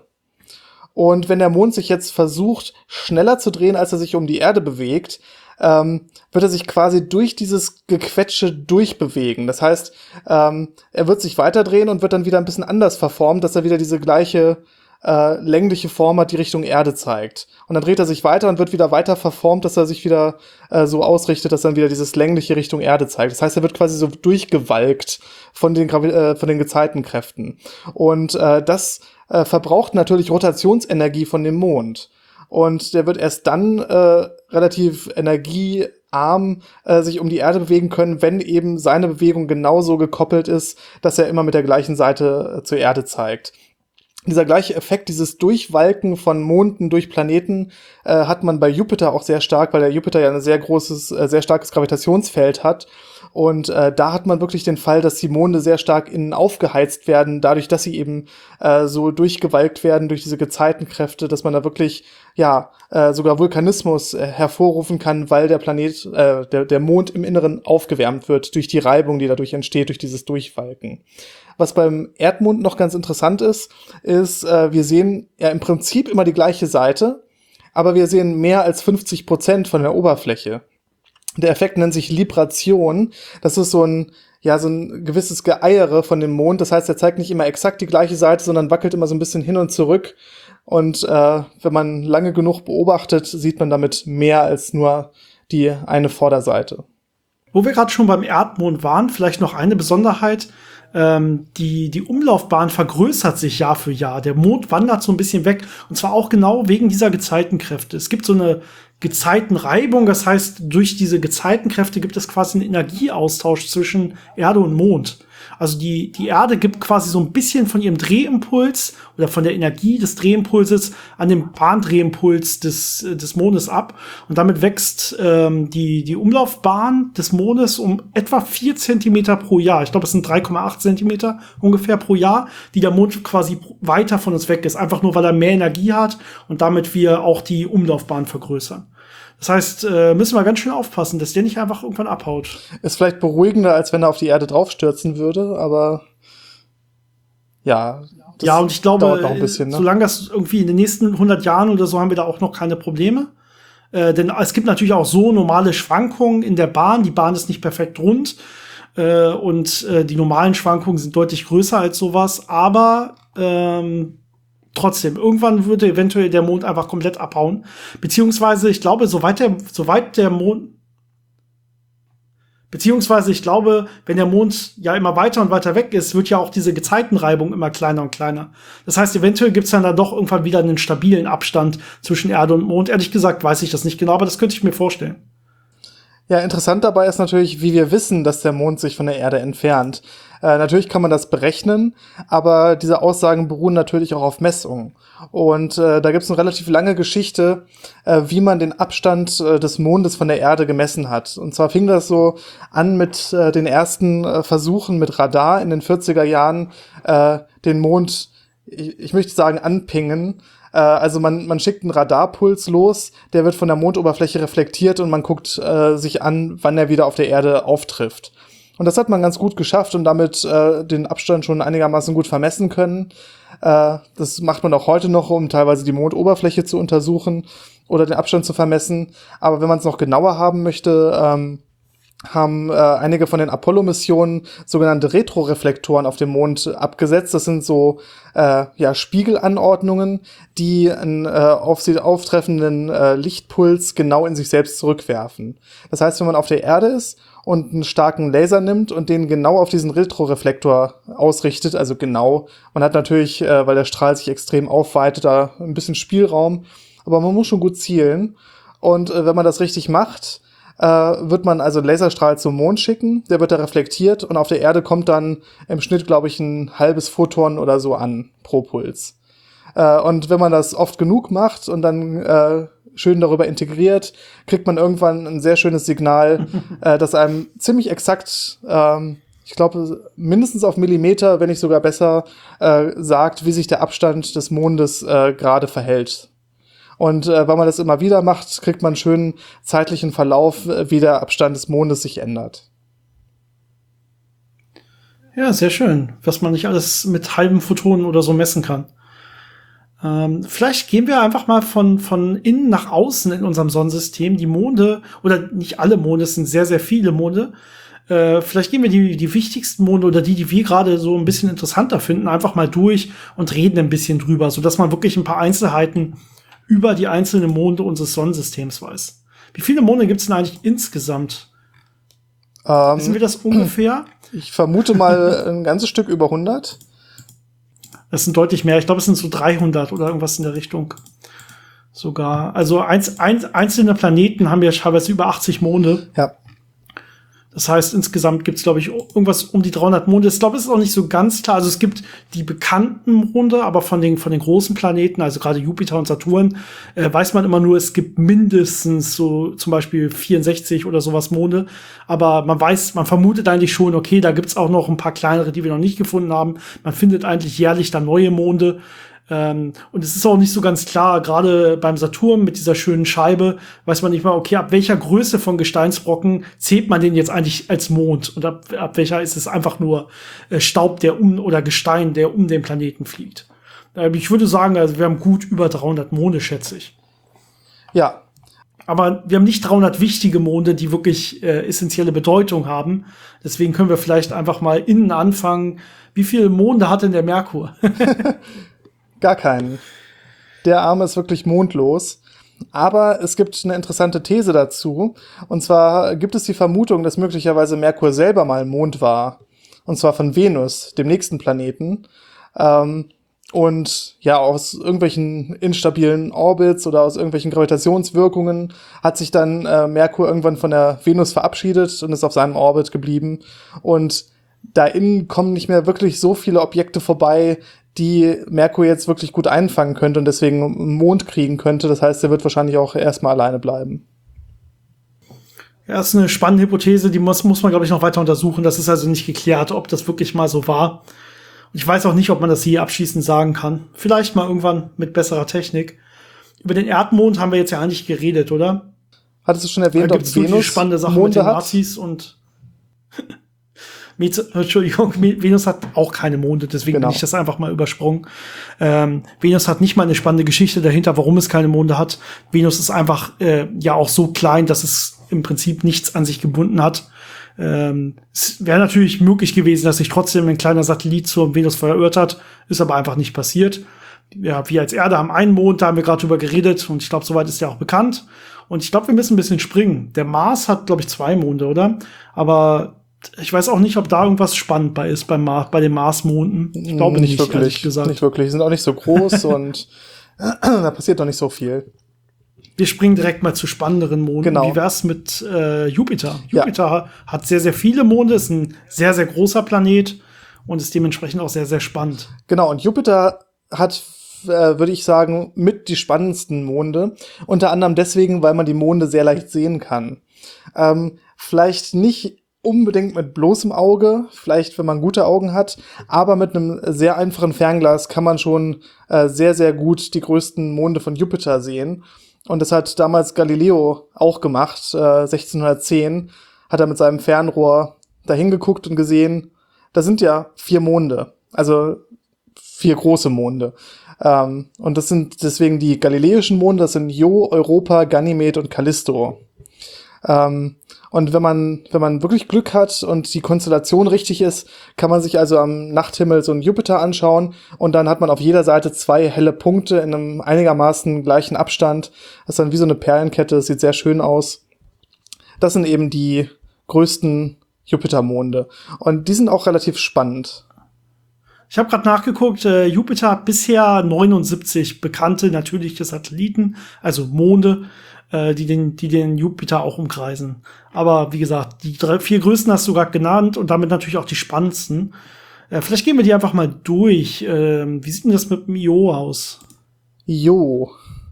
Und wenn der Mond sich jetzt versucht, schneller zu drehen, als er sich um die Erde bewegt, ähm, wird er sich quasi durch dieses Gequetsche durchbewegen. Das heißt, ähm, er wird sich weiterdrehen und wird dann wieder ein bisschen anders verformt, dass er wieder diese gleiche äh, längliche Form hat, die Richtung Erde zeigt. Und dann dreht er sich weiter und wird wieder weiter verformt, dass er sich wieder äh, so ausrichtet, dass dann wieder dieses längliche Richtung Erde zeigt. Das heißt, er wird quasi so durchgewalkt von den, Gravi- äh, von den Gezeitenkräften. Und äh, das äh, verbraucht natürlich Rotationsenergie von dem Mond. Und der wird erst dann äh, relativ energiearm äh, sich um die Erde bewegen können, wenn eben seine Bewegung genauso gekoppelt ist, dass er immer mit der gleichen Seite äh, zur Erde zeigt. Dieser gleiche Effekt, dieses Durchwalken von Monden durch Planeten, äh, hat man bei Jupiter auch sehr stark, weil der Jupiter ja ein sehr großes, äh, sehr starkes Gravitationsfeld hat. Und äh, da hat man wirklich den Fall, dass die Monde sehr stark innen aufgeheizt werden, dadurch, dass sie eben äh, so durchgewalkt werden durch diese Gezeitenkräfte, dass man da wirklich, ja, äh, sogar Vulkanismus äh, hervorrufen kann, weil der Planet, äh, der, der Mond im Inneren aufgewärmt wird durch die Reibung, die dadurch entsteht, durch dieses Durchwalken. Was beim Erdmond noch ganz interessant ist, ist, äh, wir sehen ja im Prinzip immer die gleiche Seite, aber wir sehen mehr als fünfzig Prozent von der Oberfläche. Der Effekt nennt sich Libration. Das ist so ein, ja, so ein gewisses Geeiere von dem Mond. Das heißt, er zeigt nicht immer exakt die gleiche Seite, sondern wackelt immer so ein bisschen hin und zurück. Und äh, wenn man lange genug beobachtet, sieht man damit mehr als nur die eine Vorderseite. Wo wir gerade schon beim Erdmond waren, vielleicht noch eine Besonderheit. Ähm, die, die Umlaufbahn vergrößert sich Jahr für Jahr. Der Mond wandert so ein bisschen weg. Und zwar auch genau wegen dieser Gezeitenkräfte. Es gibt so eine Gezeitenreibung. Das heißt, durch diese Gezeitenkräfte gibt es quasi einen Energieaustausch zwischen Erde und Mond. Also die, die Erde gibt quasi so ein bisschen von ihrem Drehimpuls oder von der Energie des Drehimpulses an den Bahndrehimpuls des, des Mondes ab. Und damit wächst ähm, die, die Umlaufbahn des Mondes um etwa vier Zentimeter pro Jahr. Ich glaube, es sind drei Komma acht Zentimeter ungefähr pro Jahr, die der Mond quasi weiter von uns weg ist. Einfach nur, weil er mehr Energie hat und damit wir auch die Umlaufbahn vergrößern. Das heißt, äh, müssen wir ganz schön aufpassen, dass der nicht einfach irgendwann abhaut. Ist vielleicht beruhigender, als wenn er auf die Erde draufstürzen würde, aber ja. Das ja, und ich glaube, dauert noch ein bisschen, ne? Solange das irgendwie in den nächsten hundert Jahren oder so haben wir da auch noch keine Probleme. Äh, denn es gibt natürlich auch so normale Schwankungen in der Bahn. Die Bahn ist nicht perfekt rund. Äh, und äh, die normalen Schwankungen sind deutlich größer als sowas. Aber ähm, trotzdem, irgendwann würde eventuell der Mond einfach komplett abhauen. Beziehungsweise, ich glaube, soweit der, soweit der Mond, beziehungsweise, ich glaube, wenn der Mond ja immer weiter und weiter weg ist, wird ja auch diese Gezeitenreibung immer kleiner und kleiner. Das heißt, eventuell gibt's dann da doch irgendwann wieder einen stabilen Abstand zwischen Erde und Mond. Ehrlich gesagt weiß ich das nicht genau, aber das könnte ich mir vorstellen. Ja, interessant dabei ist natürlich, wie wir wissen, dass der Mond sich von der Erde entfernt. Äh, natürlich kann man das berechnen, aber diese Aussagen beruhen natürlich auch auf Messungen. Und äh, da gibt es eine relativ lange Geschichte, äh, wie man den Abstand äh, des Mondes von der Erde gemessen hat. Und zwar fing das so an mit äh, den ersten äh, Versuchen mit Radar in den vierziger Jahren, äh, den Mond, ich, ich möchte sagen, anpingen. Also man, man schickt einen Radarpuls los, der wird von der Mondoberfläche reflektiert und man guckt äh, sich an, wann er wieder auf der Erde auftrifft. Und das hat man ganz gut geschafft und damit äh, den Abstand schon einigermaßen gut vermessen können. Äh, das macht man auch heute noch, um teilweise die Mondoberfläche zu untersuchen oder den Abstand zu vermessen. Aber wenn man es noch genauer haben möchte, ähm, haben äh, einige von den Apollo-Missionen sogenannte Retroreflektoren auf dem Mond abgesetzt. Das sind so äh, ja Spiegelanordnungen, die einen äh, auf sie auftreffenden äh, Lichtpuls genau in sich selbst zurückwerfen. Das heißt, wenn man auf der Erde ist und einen starken Laser nimmt und den genau auf diesen Retroreflektor ausrichtet, also genau, man hat natürlich, äh, weil der Strahl sich extrem aufweitet, da ein bisschen Spielraum, aber man muss schon gut zielen. Und äh, wenn man das richtig macht, äh, wird man also einen Laserstrahl zum Mond schicken, der wird da reflektiert und auf der Erde kommt dann im Schnitt, glaube ich, ein halbes Photon oder so an pro Puls. Äh, und wenn man das oft genug macht und dann äh, schön darüber integriert, kriegt man irgendwann ein sehr schönes Signal, äh, das einem ziemlich exakt, ähm, ich glaube, mindestens auf Millimeter, wenn nicht sogar besser, äh, sagt, wie sich der Abstand des Mondes äh, gerade verhält. Und äh, wenn man das immer wieder macht, kriegt man einen schönen zeitlichen Verlauf, wie der Abstand des Mondes sich ändert. Ja, sehr schön, was man nicht alles mit halben Photonen oder so messen kann. Ähm, vielleicht gehen wir einfach mal von, von innen nach außen in unserem Sonnensystem. Die Monde, oder nicht alle Monde, es sind sehr, sehr viele Monde. Äh, vielleicht gehen wir die, die wichtigsten Monde oder die, die wir gerade so ein bisschen interessanter finden, einfach mal durch und reden ein bisschen drüber, sodass man wirklich ein paar Einzelheiten über die einzelnen Monde unseres Sonnensystems weiß. Wie viele Monde gibt es denn eigentlich insgesamt? Ähm, Wissen wir das ungefähr? Ich vermute mal ein ganzes Stück über hundert. Das sind deutlich mehr. Ich glaube, es sind so dreihundert oder irgendwas in der Richtung. Sogar. Also eins, eins, einzelne Planeten haben ja teilweise über achtzig Monde. Ja. Das heißt, insgesamt gibt es, glaube ich, irgendwas um die dreihundert Monde. Ich glaube, es ist auch nicht so ganz klar. Also es gibt die bekannten Monde, aber von den, von den großen Planeten, also gerade Jupiter und Saturn, äh, weiß man immer nur, es gibt mindestens so zum Beispiel vierundsechzig oder sowas Monde. Aber man weiß, man vermutet eigentlich schon, okay, da gibt's auch noch ein paar kleinere, die wir noch nicht gefunden haben. Man findet eigentlich jährlich dann neue Monde. Ähm, und es ist auch nicht so ganz klar, gerade beim Saturn mit dieser schönen Scheibe, weiß man nicht mal, okay, ab welcher Größe von Gesteinsbrocken zählt man den jetzt eigentlich als Mond? Und ab, ab welcher ist es einfach nur äh, Staub, der um, oder Gestein, der um den Planeten fliegt? Äh, ich würde sagen, also wir haben gut über dreihundert Monde, schätze ich. Ja. Aber wir haben nicht dreihundert wichtige Monde, die wirklich äh, essentielle Bedeutung haben. Deswegen können wir vielleicht einfach mal innen anfangen. Wie viele Monde hat denn der Merkur? Gar keinen. Der Arme ist wirklich mondlos. Aber es gibt eine interessante These dazu. Und zwar gibt es die Vermutung, dass möglicherweise Merkur selber mal Mond war. Und zwar von Venus, dem nächsten Planeten. Ähm, und ja, aus irgendwelchen instabilen Orbits oder aus irgendwelchen Gravitationswirkungen hat sich dann äh, Merkur irgendwann von der Venus verabschiedet und ist auf seinem Orbit geblieben. Und da innen kommen nicht mehr wirklich so viele Objekte vorbei, die Merkur jetzt wirklich gut einfangen könnte und deswegen einen Mond kriegen könnte. Das heißt, er wird wahrscheinlich auch erstmal alleine bleiben. Ja, das ist eine spannende Hypothese, die muss, muss man, glaube ich, noch weiter untersuchen. Das ist also nicht geklärt, ob das wirklich mal so war. Und ich weiß auch nicht, ob man das hier abschließend sagen kann. Vielleicht mal irgendwann mit besserer Technik. Über den Erdmond haben wir jetzt ja eigentlich geredet, oder? Hattest du schon erwähnt, da ob gibt's Venus so die spannende Sache Monde mit den hat? Nazis und Entschuldigung, Venus hat auch keine Monde, deswegen Genau. bin ich das einfach mal übersprungen. Ähm, Venus hat nicht mal eine spannende Geschichte dahinter, warum es keine Monde hat. Venus ist einfach äh, ja auch so klein, dass es im Prinzip nichts an sich gebunden hat. Ähm, es wäre natürlich möglich gewesen, dass sich trotzdem ein kleiner Satellit zur Venus verirrt hat, ist aber einfach nicht passiert. ja, wir als Erde haben einen Mond, da haben wir gerade drüber geredet und ich glaube, soweit ist der auch bekannt. Und ich glaube, wir müssen ein bisschen springen. Der Mars hat, glaube ich, zwei Monde, oder? Aber ich weiß auch nicht, ob da irgendwas spannend bei ist beim Mar- bei den Marsmonden. Ich glaube nicht, nicht wirklich, ehrlich gesagt. Nicht wirklich. Die sind auch nicht so groß und da passiert doch nicht so viel. Wir springen direkt mal zu spannenderen Monden. Genau. Wie wär's mit äh, Jupiter? Jupiter ja. hat sehr, sehr viele Monde, ist ein sehr, sehr großer Planet und ist dementsprechend auch sehr, sehr spannend. Genau, und Jupiter hat, äh, würde ich sagen, mit die spannendsten Monde. Unter anderem deswegen, weil man die Monde sehr leicht sehen kann. Ähm, vielleicht nicht unbedingt mit bloßem Auge, vielleicht wenn man gute Augen hat, aber mit einem sehr einfachen Fernglas kann man schon äh, sehr, sehr gut die größten Monde von Jupiter sehen. Und das hat damals Galileo auch gemacht, äh, sechzehnhundertzehn, hat er mit seinem Fernrohr da hingeguckt und gesehen, da sind ja vier Monde, also vier große Monde. Ähm, und das sind deswegen die galileischen Monde, das sind Io, Europa, Ganymed und Callisto. Ähm, und wenn man, wenn man wirklich Glück hat und die Konstellation richtig ist, kann man sich also am Nachthimmel so einen Jupiter anschauen und dann hat man auf jeder Seite zwei helle Punkte in einem einigermaßen gleichen Abstand. Das ist dann wie so eine Perlenkette, das sieht sehr schön aus. Das sind eben die größten Jupitermonde. Und die sind auch relativ spannend. Ich habe gerade nachgeguckt, äh, Jupiter hat bisher neunundsiebzig bekannte natürliche Satelliten, also Monde, äh, die den, die den Jupiter auch umkreisen. Aber wie gesagt, die drei, vier größten hast du gerade genannt und damit natürlich auch die spannendsten. Äh, vielleicht gehen wir die einfach mal durch. Äh, wie sieht denn das mit dem Io aus? Io.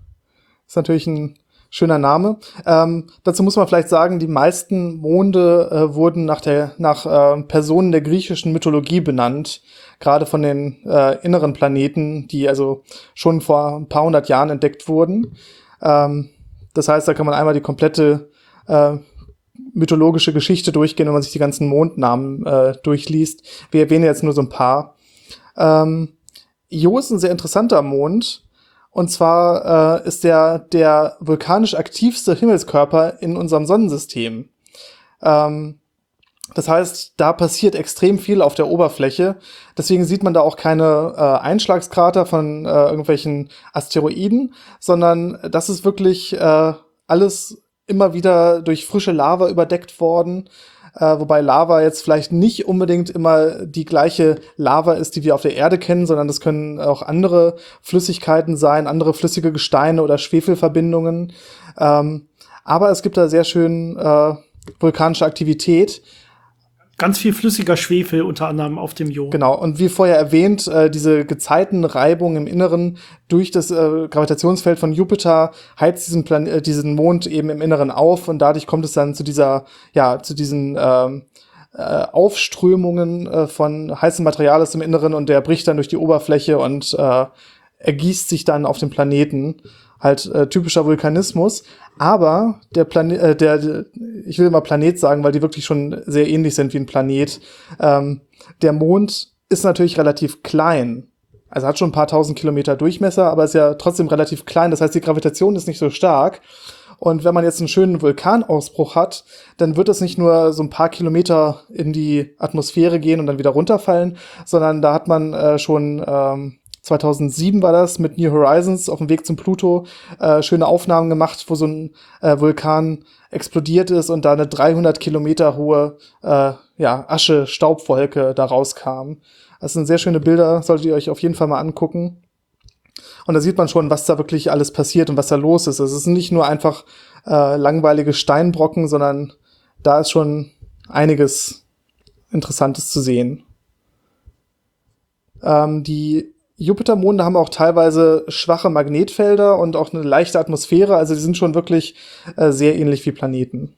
Ist natürlich ein schöner Name. Ähm, dazu muss man vielleicht sagen, die meisten Monde äh, wurden nach der nach äh, Personen der griechischen Mythologie benannt, gerade von den äh, inneren Planeten, die also schon vor ein paar hundert Jahren entdeckt wurden. Ähm, das heißt, da kann man einmal die komplette äh, mythologische Geschichte durchgehen, wenn man sich die ganzen Mondnamen äh, durchliest. Wir erwähnen jetzt nur so ein paar. Ähm, Io ist ein sehr interessanter Mond. Und zwar äh, ist der der vulkanisch aktivste Himmelskörper in unserem Sonnensystem. Ähm, das heißt, da passiert extrem viel auf der Oberfläche. Deswegen sieht man da auch keine äh, Einschlagskrater von äh, irgendwelchen Asteroiden, sondern das ist wirklich äh, alles immer wieder durch frische Lava überdeckt worden. Äh, wobei Lava jetzt vielleicht nicht unbedingt immer die gleiche Lava ist, die wir auf der Erde kennen, sondern das können auch andere Flüssigkeiten sein, andere flüssige Gesteine oder Schwefelverbindungen. Ähm, aber es gibt da sehr schön äh, vulkanische Aktivität. Ganz viel flüssiger Schwefel unter anderem auf dem Io. Genau, und wie vorher erwähnt, äh, diese Gezeitenreibung im Inneren durch das äh, Gravitationsfeld von Jupiter heizt diesen, Plan äh, diesen Mond eben im Inneren auf und dadurch kommt es dann zu dieser, ja, zu diesen ähm, äh, Aufströmungen äh, von heißem Material im Inneren und der bricht dann durch die Oberfläche und äh, ergießt sich dann auf den Planeten. Halt äh, typischer Vulkanismus. Aber der Planet, äh, der, der, ich will immer Planet sagen, weil die wirklich schon sehr ähnlich sind wie ein Planet. Ähm, der Mond ist natürlich relativ klein. Also hat schon ein paar tausend Kilometer Durchmesser, aber ist ja trotzdem relativ klein. Das heißt, die Gravitation ist nicht so stark. Und wenn man jetzt einen schönen Vulkanausbruch hat, dann wird es nicht nur so ein paar Kilometer in die Atmosphäre gehen und dann wieder runterfallen, sondern da hat man äh, schon ähm, zweitausendsieben war das, mit New Horizons auf dem Weg zum Pluto, äh, schöne Aufnahmen gemacht, wo so ein äh, Vulkan explodiert ist und da eine dreihundert Kilometer hohe äh, ja, Asche-Staubwolke da rauskam. Das sind sehr schöne Bilder, solltet ihr euch auf jeden Fall mal angucken. Und da sieht man schon, was da wirklich alles passiert und was da los ist. Es ist nicht nur einfach äh, langweilige Steinbrocken, sondern da ist schon einiges Interessantes zu sehen. Ähm, die Jupitermonde haben auch teilweise schwache Magnetfelder und auch eine leichte Atmosphäre, also die sind schon wirklich äh, sehr ähnlich wie Planeten.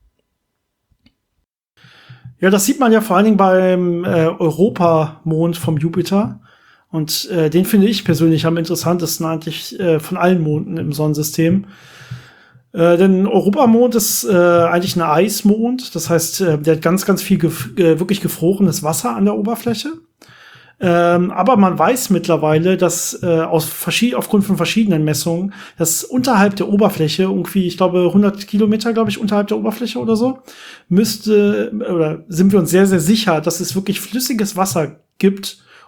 Ja, das sieht man ja vor allen Dingen beim äh, Europamond vom Jupiter. Und äh, den finde ich persönlich am interessantesten eigentlich äh, von allen Monden im Sonnensystem. Äh, denn Europamond ist äh, eigentlich ein Eismond. Das heißt, äh, der hat ganz, ganz viel gef äh, wirklich gefrorenes Wasser an der Oberfläche. Ähm, aber man weiß mittlerweile, dass äh, aus verschied aufgrund von verschiedenen Messungen, dass unterhalb der Oberfläche, irgendwie, ich glaube, hundert Kilometer, glaube ich, unterhalb der Oberfläche oder so, müsste, oder sind wir uns sehr, sehr sicher, dass es wirklich flüssiges Wasser gibt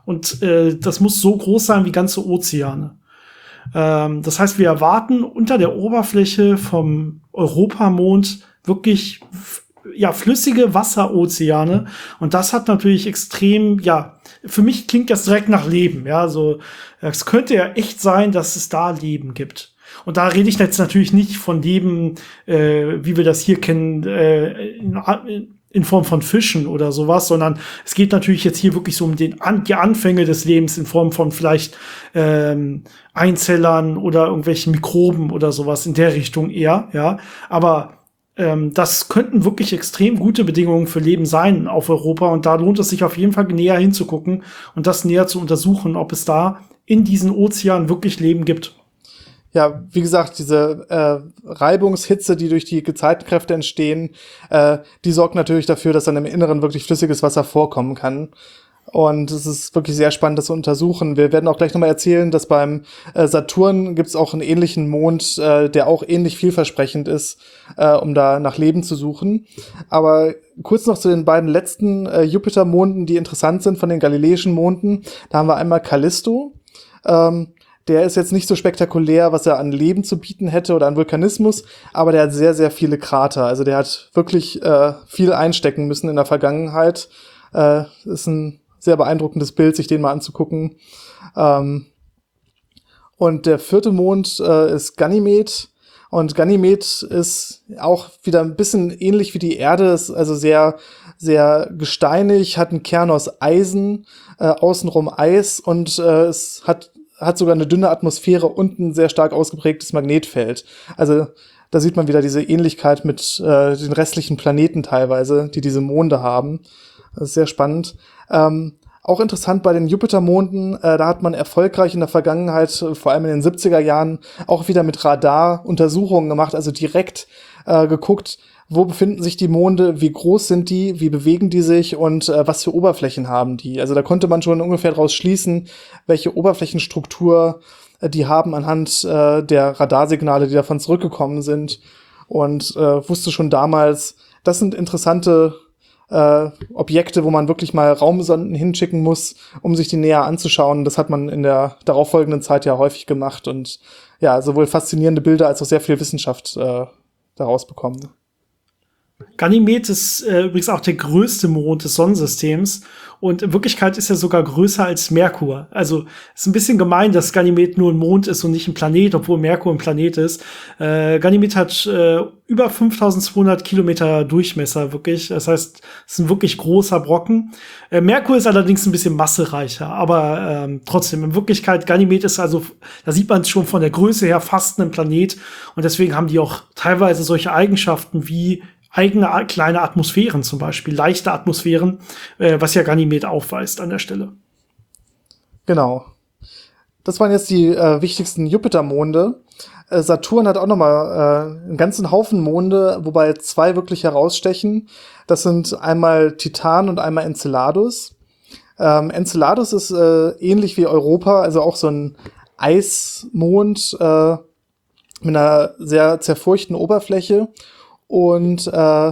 Und äh, das muss so groß sein wie ganze Ozeane. Ähm, das heißt, wir erwarten unter der Oberfläche vom Europamond wirklich ja flüssige Wasserozeane. Und das hat natürlich extrem, ja, für mich klingt das direkt nach Leben. Ja, so es könnte ja echt sein, dass es da Leben gibt. Und da rede ich jetzt natürlich nicht von Leben, äh, wie wir das hier kennen, äh, in, in Form von Fischen oder sowas, sondern es geht natürlich jetzt hier wirklich so um den An- die Anfänge des Lebens in Form von vielleicht ähm, Einzellern oder irgendwelchen Mikroben oder sowas in der Richtung eher, ja. Aber ähm, das könnten wirklich extrem gute Bedingungen für Leben sein auf Europa und da lohnt es sich auf jeden Fall näher hinzugucken und das näher zu untersuchen, ob es da in diesen Ozeanen wirklich Leben gibt. Ja, wie gesagt, diese äh, Reibungshitze, die durch die Gezeitenkräfte entstehen, äh, die sorgt natürlich dafür, dass dann im Inneren wirklich flüssiges Wasser vorkommen kann. Und es ist wirklich sehr spannend, das zu untersuchen. Wir werden auch gleich nochmal erzählen, dass beim äh, Saturn gibt es auch einen ähnlichen Mond, äh, der auch ähnlich vielversprechend ist, äh, um da nach Leben zu suchen. Aber kurz noch zu den beiden letzten äh, Jupitermonden, die interessant sind von den galileischen Monden. Da haben wir einmal Callisto. Ähm, Der ist jetzt nicht so spektakulär, was er an Leben zu bieten hätte oder an Vulkanismus, aber der hat sehr, sehr viele Krater. Also der hat wirklich äh, viel einstecken müssen in der Vergangenheit. Äh, ist ein sehr beeindruckendes Bild, sich den mal anzugucken. Ähm, und der vierte Mond äh, ist Ganymed. Und Ganymed ist auch wieder ein bisschen ähnlich wie die Erde, ist also sehr, sehr gesteinig, hat einen Kern aus Eisen, äh, außenrum Eis und äh, es hat hat sogar eine dünne Atmosphäre und ein sehr stark ausgeprägtes Magnetfeld. Also da sieht man wieder diese Ähnlichkeit mit äh, den restlichen Planeten teilweise, die diese Monde haben. Das ist sehr spannend. Ähm, auch interessant bei den Jupitermonden, äh, da hat man erfolgreich in der Vergangenheit, äh, vor allem in den siebziger Jahren, auch wieder mit Radar Untersuchungen gemacht, also direkt äh, geguckt, wo befinden sich die Monde, wie groß sind die, wie bewegen die sich und äh, was für Oberflächen haben die. Also da konnte man schon ungefähr daraus schließen, welche Oberflächenstruktur äh, die haben anhand äh, der Radarsignale, die davon zurückgekommen sind. Und äh, wusste schon damals, das sind interessante äh, Objekte, wo man wirklich mal Raumsonden hinschicken muss, um sich die näher anzuschauen. Das hat man in der darauffolgenden Zeit ja häufig gemacht und ja, sowohl faszinierende Bilder als auch sehr viel Wissenschaft äh, daraus bekommen. Ganymed ist äh, übrigens auch der größte Mond des Sonnensystems und in Wirklichkeit ist er sogar größer als Merkur. Also ist ein bisschen gemein, dass Ganymed nur ein Mond ist und nicht ein Planet, obwohl Merkur ein Planet ist. Äh, Ganymed hat äh, über fünftausendzweihundert Kilometer Durchmesser, wirklich. Das heißt, es ist ein wirklich großer Brocken. Äh, Merkur ist allerdings ein bisschen massereicher, aber ähm, trotzdem, in Wirklichkeit, Ganymed ist also, da sieht man schon von der Größe her fast ein Planet und deswegen haben die auch teilweise solche Eigenschaften wie eigene kleine Atmosphären zum Beispiel, leichte Atmosphären, äh, was ja Ganymed aufweist an der Stelle. Genau. Das waren jetzt die äh, wichtigsten Jupitermonde. Äh, Saturn hat auch noch mal äh, einen ganzen Haufen Monde, wobei zwei wirklich herausstechen. Das sind einmal Titan und einmal Enceladus. Ähm, Enceladus ist äh, ähnlich wie Europa, also auch so ein Eismond äh, mit einer sehr zerfurchten Oberfläche. Und äh,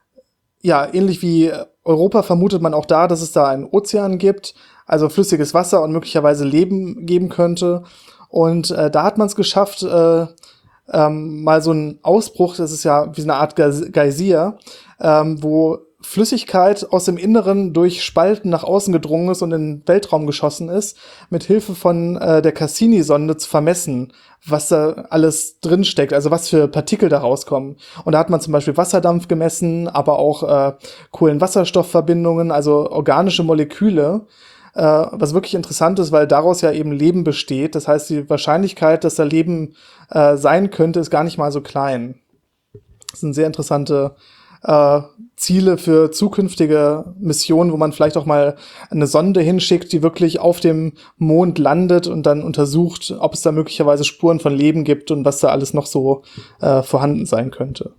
ja, ähnlich wie Europa vermutet man auch da, dass es da einen Ozean gibt, also flüssiges Wasser und möglicherweise Leben geben könnte. Und äh, da hat man es geschafft, äh, ähm, mal so einen Ausbruch, das ist ja wie eine Art Geysir, ähm, wo Flüssigkeit aus dem Inneren durch Spalten nach außen gedrungen ist und in den Weltraum geschossen ist, mit Hilfe von äh, der Cassini-Sonde zu vermessen, was da alles drinsteckt, also was für Partikel da rauskommen. Und da hat man zum Beispiel Wasserdampf gemessen, aber auch äh, Kohlenwasserstoffverbindungen, also organische Moleküle, äh, was wirklich interessant ist, weil daraus ja eben Leben besteht. Das heißt, die Wahrscheinlichkeit, dass da Leben äh, sein könnte, ist gar nicht mal so klein. Das sind sehr interessante Äh, Ziele für zukünftige Missionen, wo man vielleicht auch mal eine Sonde hinschickt, die wirklich auf dem Mond landet und dann untersucht, ob es da möglicherweise Spuren von Leben gibt und was da alles noch so äh, vorhanden sein könnte.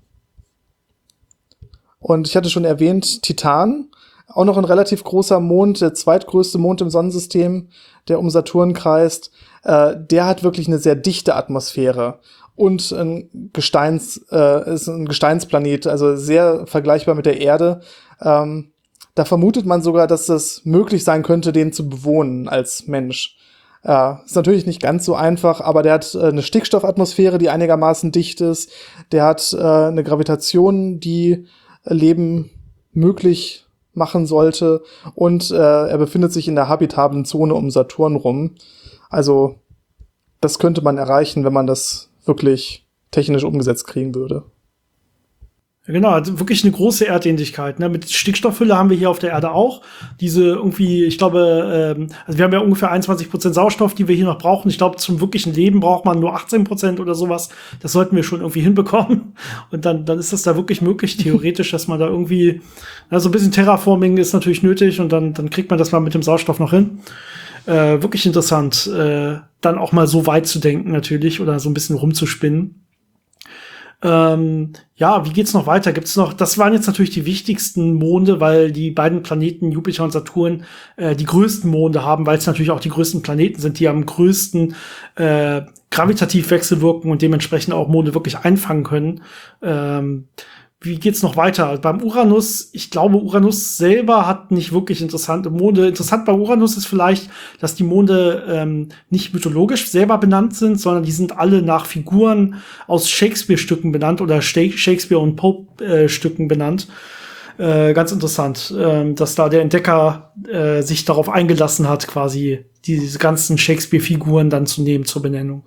Und ich hatte schon erwähnt, Titan, auch noch ein relativ großer Mond, der zweitgrößte Mond im Sonnensystem, der um Saturn kreist. Äh, der hat wirklich eine sehr dichte Atmosphäre. Und ein Gesteins, äh, ist ein Gesteinsplanet, also sehr vergleichbar mit der Erde. Ähm, da vermutet man sogar, dass es möglich sein könnte, den zu bewohnen als Mensch. Ja, ist natürlich nicht ganz so einfach, aber der hat äh, eine Stickstoffatmosphäre, die einigermaßen dicht ist. Der hat äh, eine Gravitation, die äh, Leben möglich machen sollte. Und äh, er befindet sich in der habitablen Zone um Saturn rum. Also das könnte man erreichen, wenn man das wirklich technisch umgesetzt kriegen würde. Genau, also wirklich eine große Erdähnlichkeit. Ne? Mit Stickstoffhülle haben wir hier auf der Erde auch. Diese irgendwie, ich glaube, ähm, also wir haben ja ungefähr einundzwanzig Prozent Sauerstoff, die wir hier noch brauchen. Ich glaube, zum wirklichen Leben braucht man nur achtzehn Prozent oder sowas. Das sollten wir schon irgendwie hinbekommen. Und dann, dann ist das da wirklich möglich, theoretisch, dass man da irgendwie, also ein bisschen Terraforming ist natürlich nötig und dann, dann kriegt man das mal mit dem Sauerstoff noch hin. Äh, wirklich interessant, äh, dann auch mal so weit zu denken natürlich oder so ein bisschen rumzuspinnen. Ähm, ja, wie geht's noch weiter? Gibt's noch, das waren jetzt natürlich die wichtigsten Monde, weil die beiden Planeten Jupiter und Saturn äh, die größten Monde haben, weil es natürlich auch die größten Planeten sind, die am größten äh, gravitativ wechselwirken und dementsprechend auch Monde wirklich einfangen können. Ähm, Wie geht's noch weiter? Beim Uranus, ich glaube, Uranus selber hat nicht wirklich interessante Monde. Interessant bei Uranus ist vielleicht, dass die Monde ähm, nicht mythologisch selber benannt sind, sondern die sind alle nach Figuren aus Shakespeare-Stücken benannt oder Shakespeare- und Pope-Stücken benannt. Äh, ganz interessant, äh, dass da der Entdecker äh, sich darauf eingelassen hat, quasi diese ganzen Shakespeare-Figuren dann zu nehmen zur Benennung.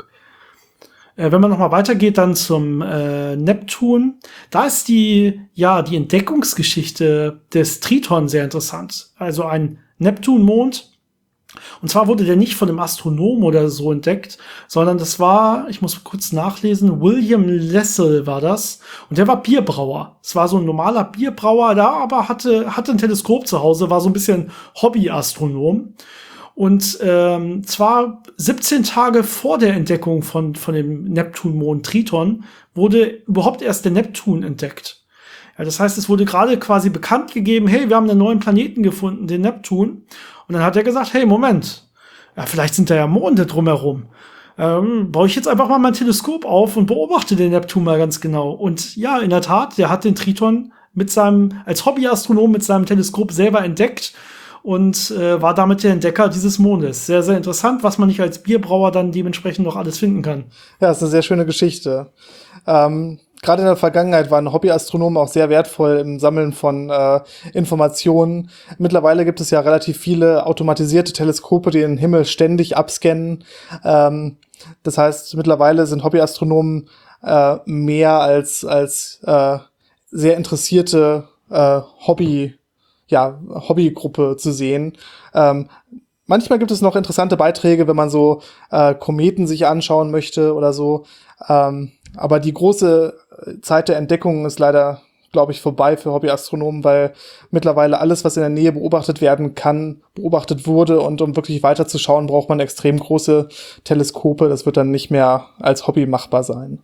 Wenn man noch mal weitergeht, dann zum äh, Neptun, da ist die ja die Entdeckungsgeschichte des Triton sehr interessant. Also ein Neptunmond. Und zwar wurde der nicht von einem Astronomen oder so entdeckt, sondern das war, ich muss kurz nachlesen, William Lassell war das. Und der war Bierbrauer. Es war so ein normaler Bierbrauer, da aber hatte hatte ein Teleskop zu Hause, war so ein bisschen Hobbyastronom. Und ähm, zwar siebzehn Tage vor der Entdeckung von von dem Neptunmond Triton wurde überhaupt erst der Neptun entdeckt. Ja, das heißt, es wurde gerade quasi bekannt gegeben, hey, wir haben einen neuen Planeten gefunden, den Neptun. Und dann hat er gesagt, hey, Moment, ja, vielleicht sind da ja Monde drumherum. Ähm, baue ich jetzt einfach mal mein Teleskop auf und beobachte den Neptun mal ganz genau. Und ja, in der Tat, der hat den Triton mit seinem als Hobbyastronom mit seinem Teleskop selber entdeckt. Und äh, war damit der Entdecker dieses Mondes. Sehr, sehr interessant, was man nicht als Bierbrauer dann dementsprechend noch alles finden kann. Ja, ist eine sehr schöne Geschichte. Ähm, Gerade in der Vergangenheit waren Hobbyastronomen auch sehr wertvoll im Sammeln von äh, Informationen. Mittlerweile gibt es ja relativ viele automatisierte Teleskope, die den Himmel ständig abscannen. Ähm, das heißt, mittlerweile sind Hobbyastronomen äh, mehr als als äh, sehr interessierte äh, Hobby ja, Hobbygruppe zu sehen. Ähm, manchmal gibt es noch interessante Beiträge, wenn man so äh, Kometen sich anschauen möchte oder so. Ähm, aber die große Zeit der Entdeckung ist leider, glaube ich, vorbei für Hobbyastronomen, weil mittlerweile alles, was in der Nähe beobachtet werden kann, beobachtet wurde. Und um wirklich weiterzuschauen, braucht man extrem große Teleskope. Das wird dann nicht mehr als Hobby machbar sein.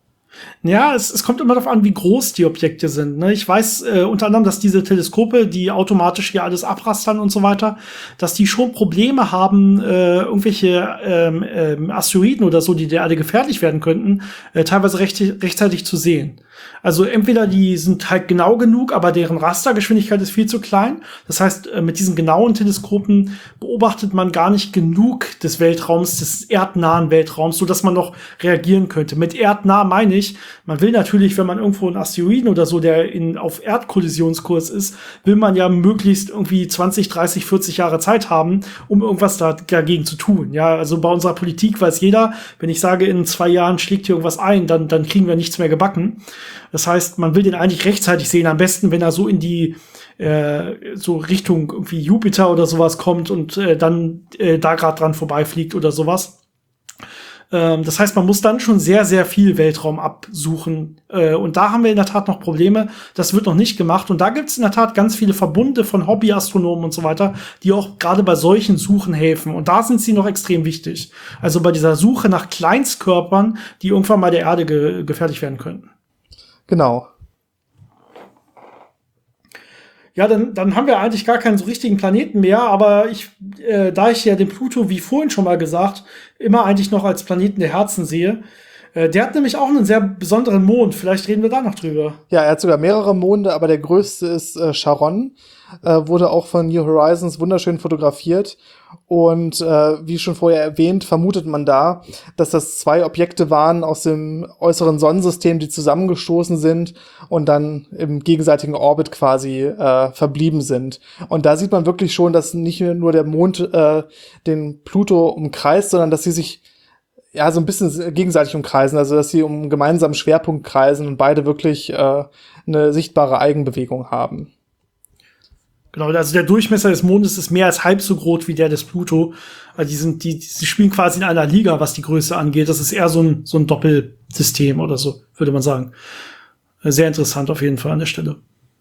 Ja, es, es kommt immer darauf an, wie groß die Objekte sind. Ne? Ich weiß äh, unter anderem, dass diese Teleskope, die automatisch hier alles abrastern und so weiter, dass die schon Probleme haben, äh, irgendwelche ähm, ähm, Asteroiden oder so, die der Erde gefährlich werden könnten, äh, teilweise recht, rechtzeitig zu sehen. Also entweder die sind halt genau genug, aber deren Rastergeschwindigkeit ist viel zu klein. Das heißt, äh, mit diesen genauen Teleskopen beobachtet man gar nicht genug des Weltraums, des erdnahen Weltraums, so dass man noch reagieren könnte. Mit erdnah meine ich, man will natürlich, wenn man irgendwo einen Asteroiden oder so, der in, auf Erdkollisionskurs ist, will man ja möglichst irgendwie zwanzig, dreißig, vierzig Jahre Zeit haben, um irgendwas da, dagegen zu tun. Ja, also bei unserer Politik weiß jeder, wenn ich sage, in zwei Jahren schlägt hier irgendwas ein, dann, dann kriegen wir nichts mehr gebacken. Das heißt, man will den eigentlich rechtzeitig sehen, am besten, wenn er so in die äh, so Richtung irgendwie Jupiter oder sowas kommt und äh, dann äh, da gerade dran vorbeifliegt oder sowas. Das heißt, man muss dann schon sehr, sehr viel Weltraum absuchen. Und da haben wir in der Tat noch Probleme. Das wird noch nicht gemacht. Und da gibt es in der Tat ganz viele Verbunde von Hobbyastronomen und so weiter, die auch gerade bei solchen Suchen helfen. Und da sind sie noch extrem wichtig. Also bei dieser Suche nach Kleinstkörpern, die irgendwann mal der Erde ge- gefährlich werden könnten. Genau. Ja, dann, dann haben wir eigentlich gar keinen so richtigen Planeten mehr, aber ich, äh, da ich ja den Pluto, wie vorhin schon mal gesagt, immer eigentlich noch als Planeten der Herzen sehe, Äh, der hat nämlich auch einen sehr besonderen Mond. Vielleicht reden wir da noch drüber. Ja, er hat sogar mehrere Monde, aber der größte ist äh, Charon. Äh, wurde auch von New Horizons wunderschön fotografiert. Und äh, wie schon vorher erwähnt, vermutet man da, dass das zwei Objekte waren aus dem äußeren Sonnensystem, die zusammengestoßen sind und dann im gegenseitigen Orbit quasi äh, verblieben sind. Und da sieht man wirklich schon, dass nicht nur der Mond äh, den Pluto umkreist, sondern dass sie sich ja so ein bisschen gegenseitig umkreisen, also dass sie um einen gemeinsamen Schwerpunkt kreisen und beide wirklich äh, eine sichtbare Eigenbewegung haben. Genau, also der Durchmesser des Mondes ist mehr als halb so groß wie der des Pluto. Also die sind, die, die spielen quasi in einer Liga, was die Größe angeht. Das ist eher so ein, so ein Doppelsystem oder so, würde man sagen. Sehr interessant auf jeden Fall an der Stelle.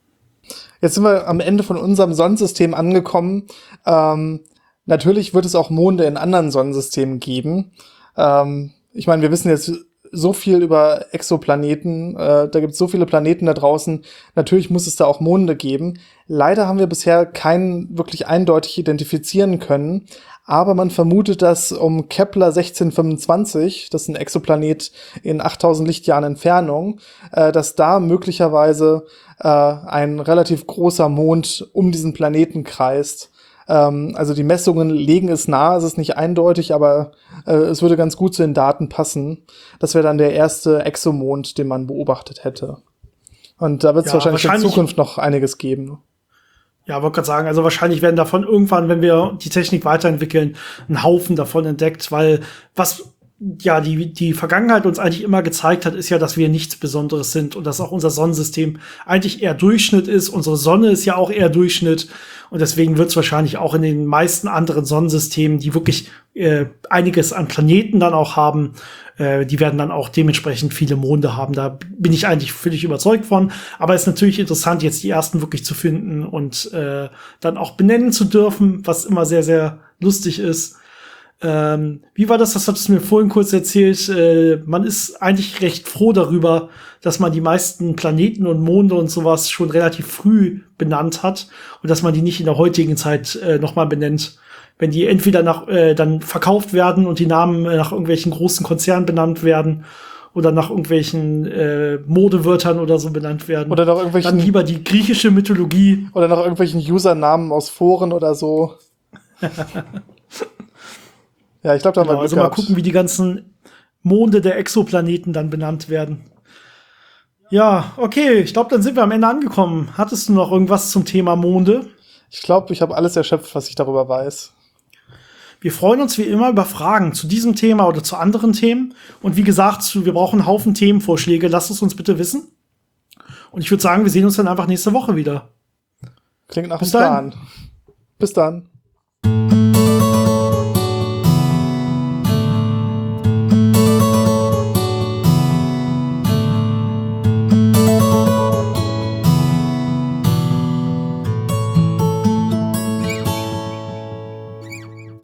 Jetzt sind wir am Ende von unserem Sonnensystem angekommen. Ähm, natürlich wird es auch Monde in anderen Sonnensystemen geben. Ähm, ich meine, wir wissen jetzt so viel über Exoplaneten, äh, da gibt es so viele Planeten da draußen, natürlich muss es da auch Monde geben. Leider haben wir bisher keinen wirklich eindeutig identifizieren können, aber man vermutet, dass um Kepler sechzehn fünfundzwanzig, das ist ein Exoplanet in achttausend Lichtjahren Entfernung, äh, dass da möglicherweise äh, ein relativ großer Mond um diesen Planeten kreist. Also die Messungen legen es nahe, es ist nicht eindeutig, aber äh, es würde ganz gut zu den Daten passen. Das wäre dann der erste Exomond, den man beobachtet hätte. Und da wird es ja, wahrscheinlich, wahrscheinlich in Zukunft noch einiges geben. Ja, wollte gerade sagen, also wahrscheinlich werden davon irgendwann, wenn wir die Technik weiterentwickeln, ein Haufen davon entdeckt, weil was ja die die Vergangenheit uns eigentlich immer gezeigt hat, ist ja, dass wir nichts Besonderes sind und dass auch unser Sonnensystem eigentlich eher Durchschnitt ist. Unsere Sonne ist ja auch eher Durchschnitt. Und deswegen wird es wahrscheinlich auch in den meisten anderen Sonnensystemen, die wirklich äh, einiges an Planeten dann auch haben, äh, die werden dann auch dementsprechend viele Monde haben. Da bin ich eigentlich völlig überzeugt von. Aber es ist natürlich interessant, jetzt die ersten wirklich zu finden und äh, dann auch benennen zu dürfen, was immer sehr, sehr lustig ist. Ähm, wie war das? Das hattest du mir vorhin kurz erzählt. Äh, man ist eigentlich recht froh darüber, dass man die meisten Planeten und Monde und sowas schon relativ früh benannt hat und dass man die nicht in der heutigen Zeit äh, nochmal benennt. Wenn die entweder nach äh, dann verkauft werden und die Namen äh, nach irgendwelchen großen Konzernen benannt werden oder nach irgendwelchen äh, Modewörtern oder so benannt werden. Oder nach irgendwelchen, dann lieber die griechische Mythologie. Oder nach irgendwelchen Usernamen aus Foren oder so. Ja, ich glaube, da haben genau, wir also mal gucken, wie die ganzen Monde der Exoplaneten dann benannt werden. Ja, okay, ich glaube, dann sind wir am Ende angekommen. Hattest du noch irgendwas zum Thema Monde? Ich glaube, ich habe alles erschöpft, was ich darüber weiß. Wir freuen uns wie immer über Fragen zu diesem Thema oder zu anderen Themen. Und wie gesagt, wir brauchen einen Haufen Themenvorschläge. Lasst es uns bitte wissen. Und ich würde sagen, wir sehen uns dann einfach nächste Woche wieder. Klingt nach einem Plan. Bis dann.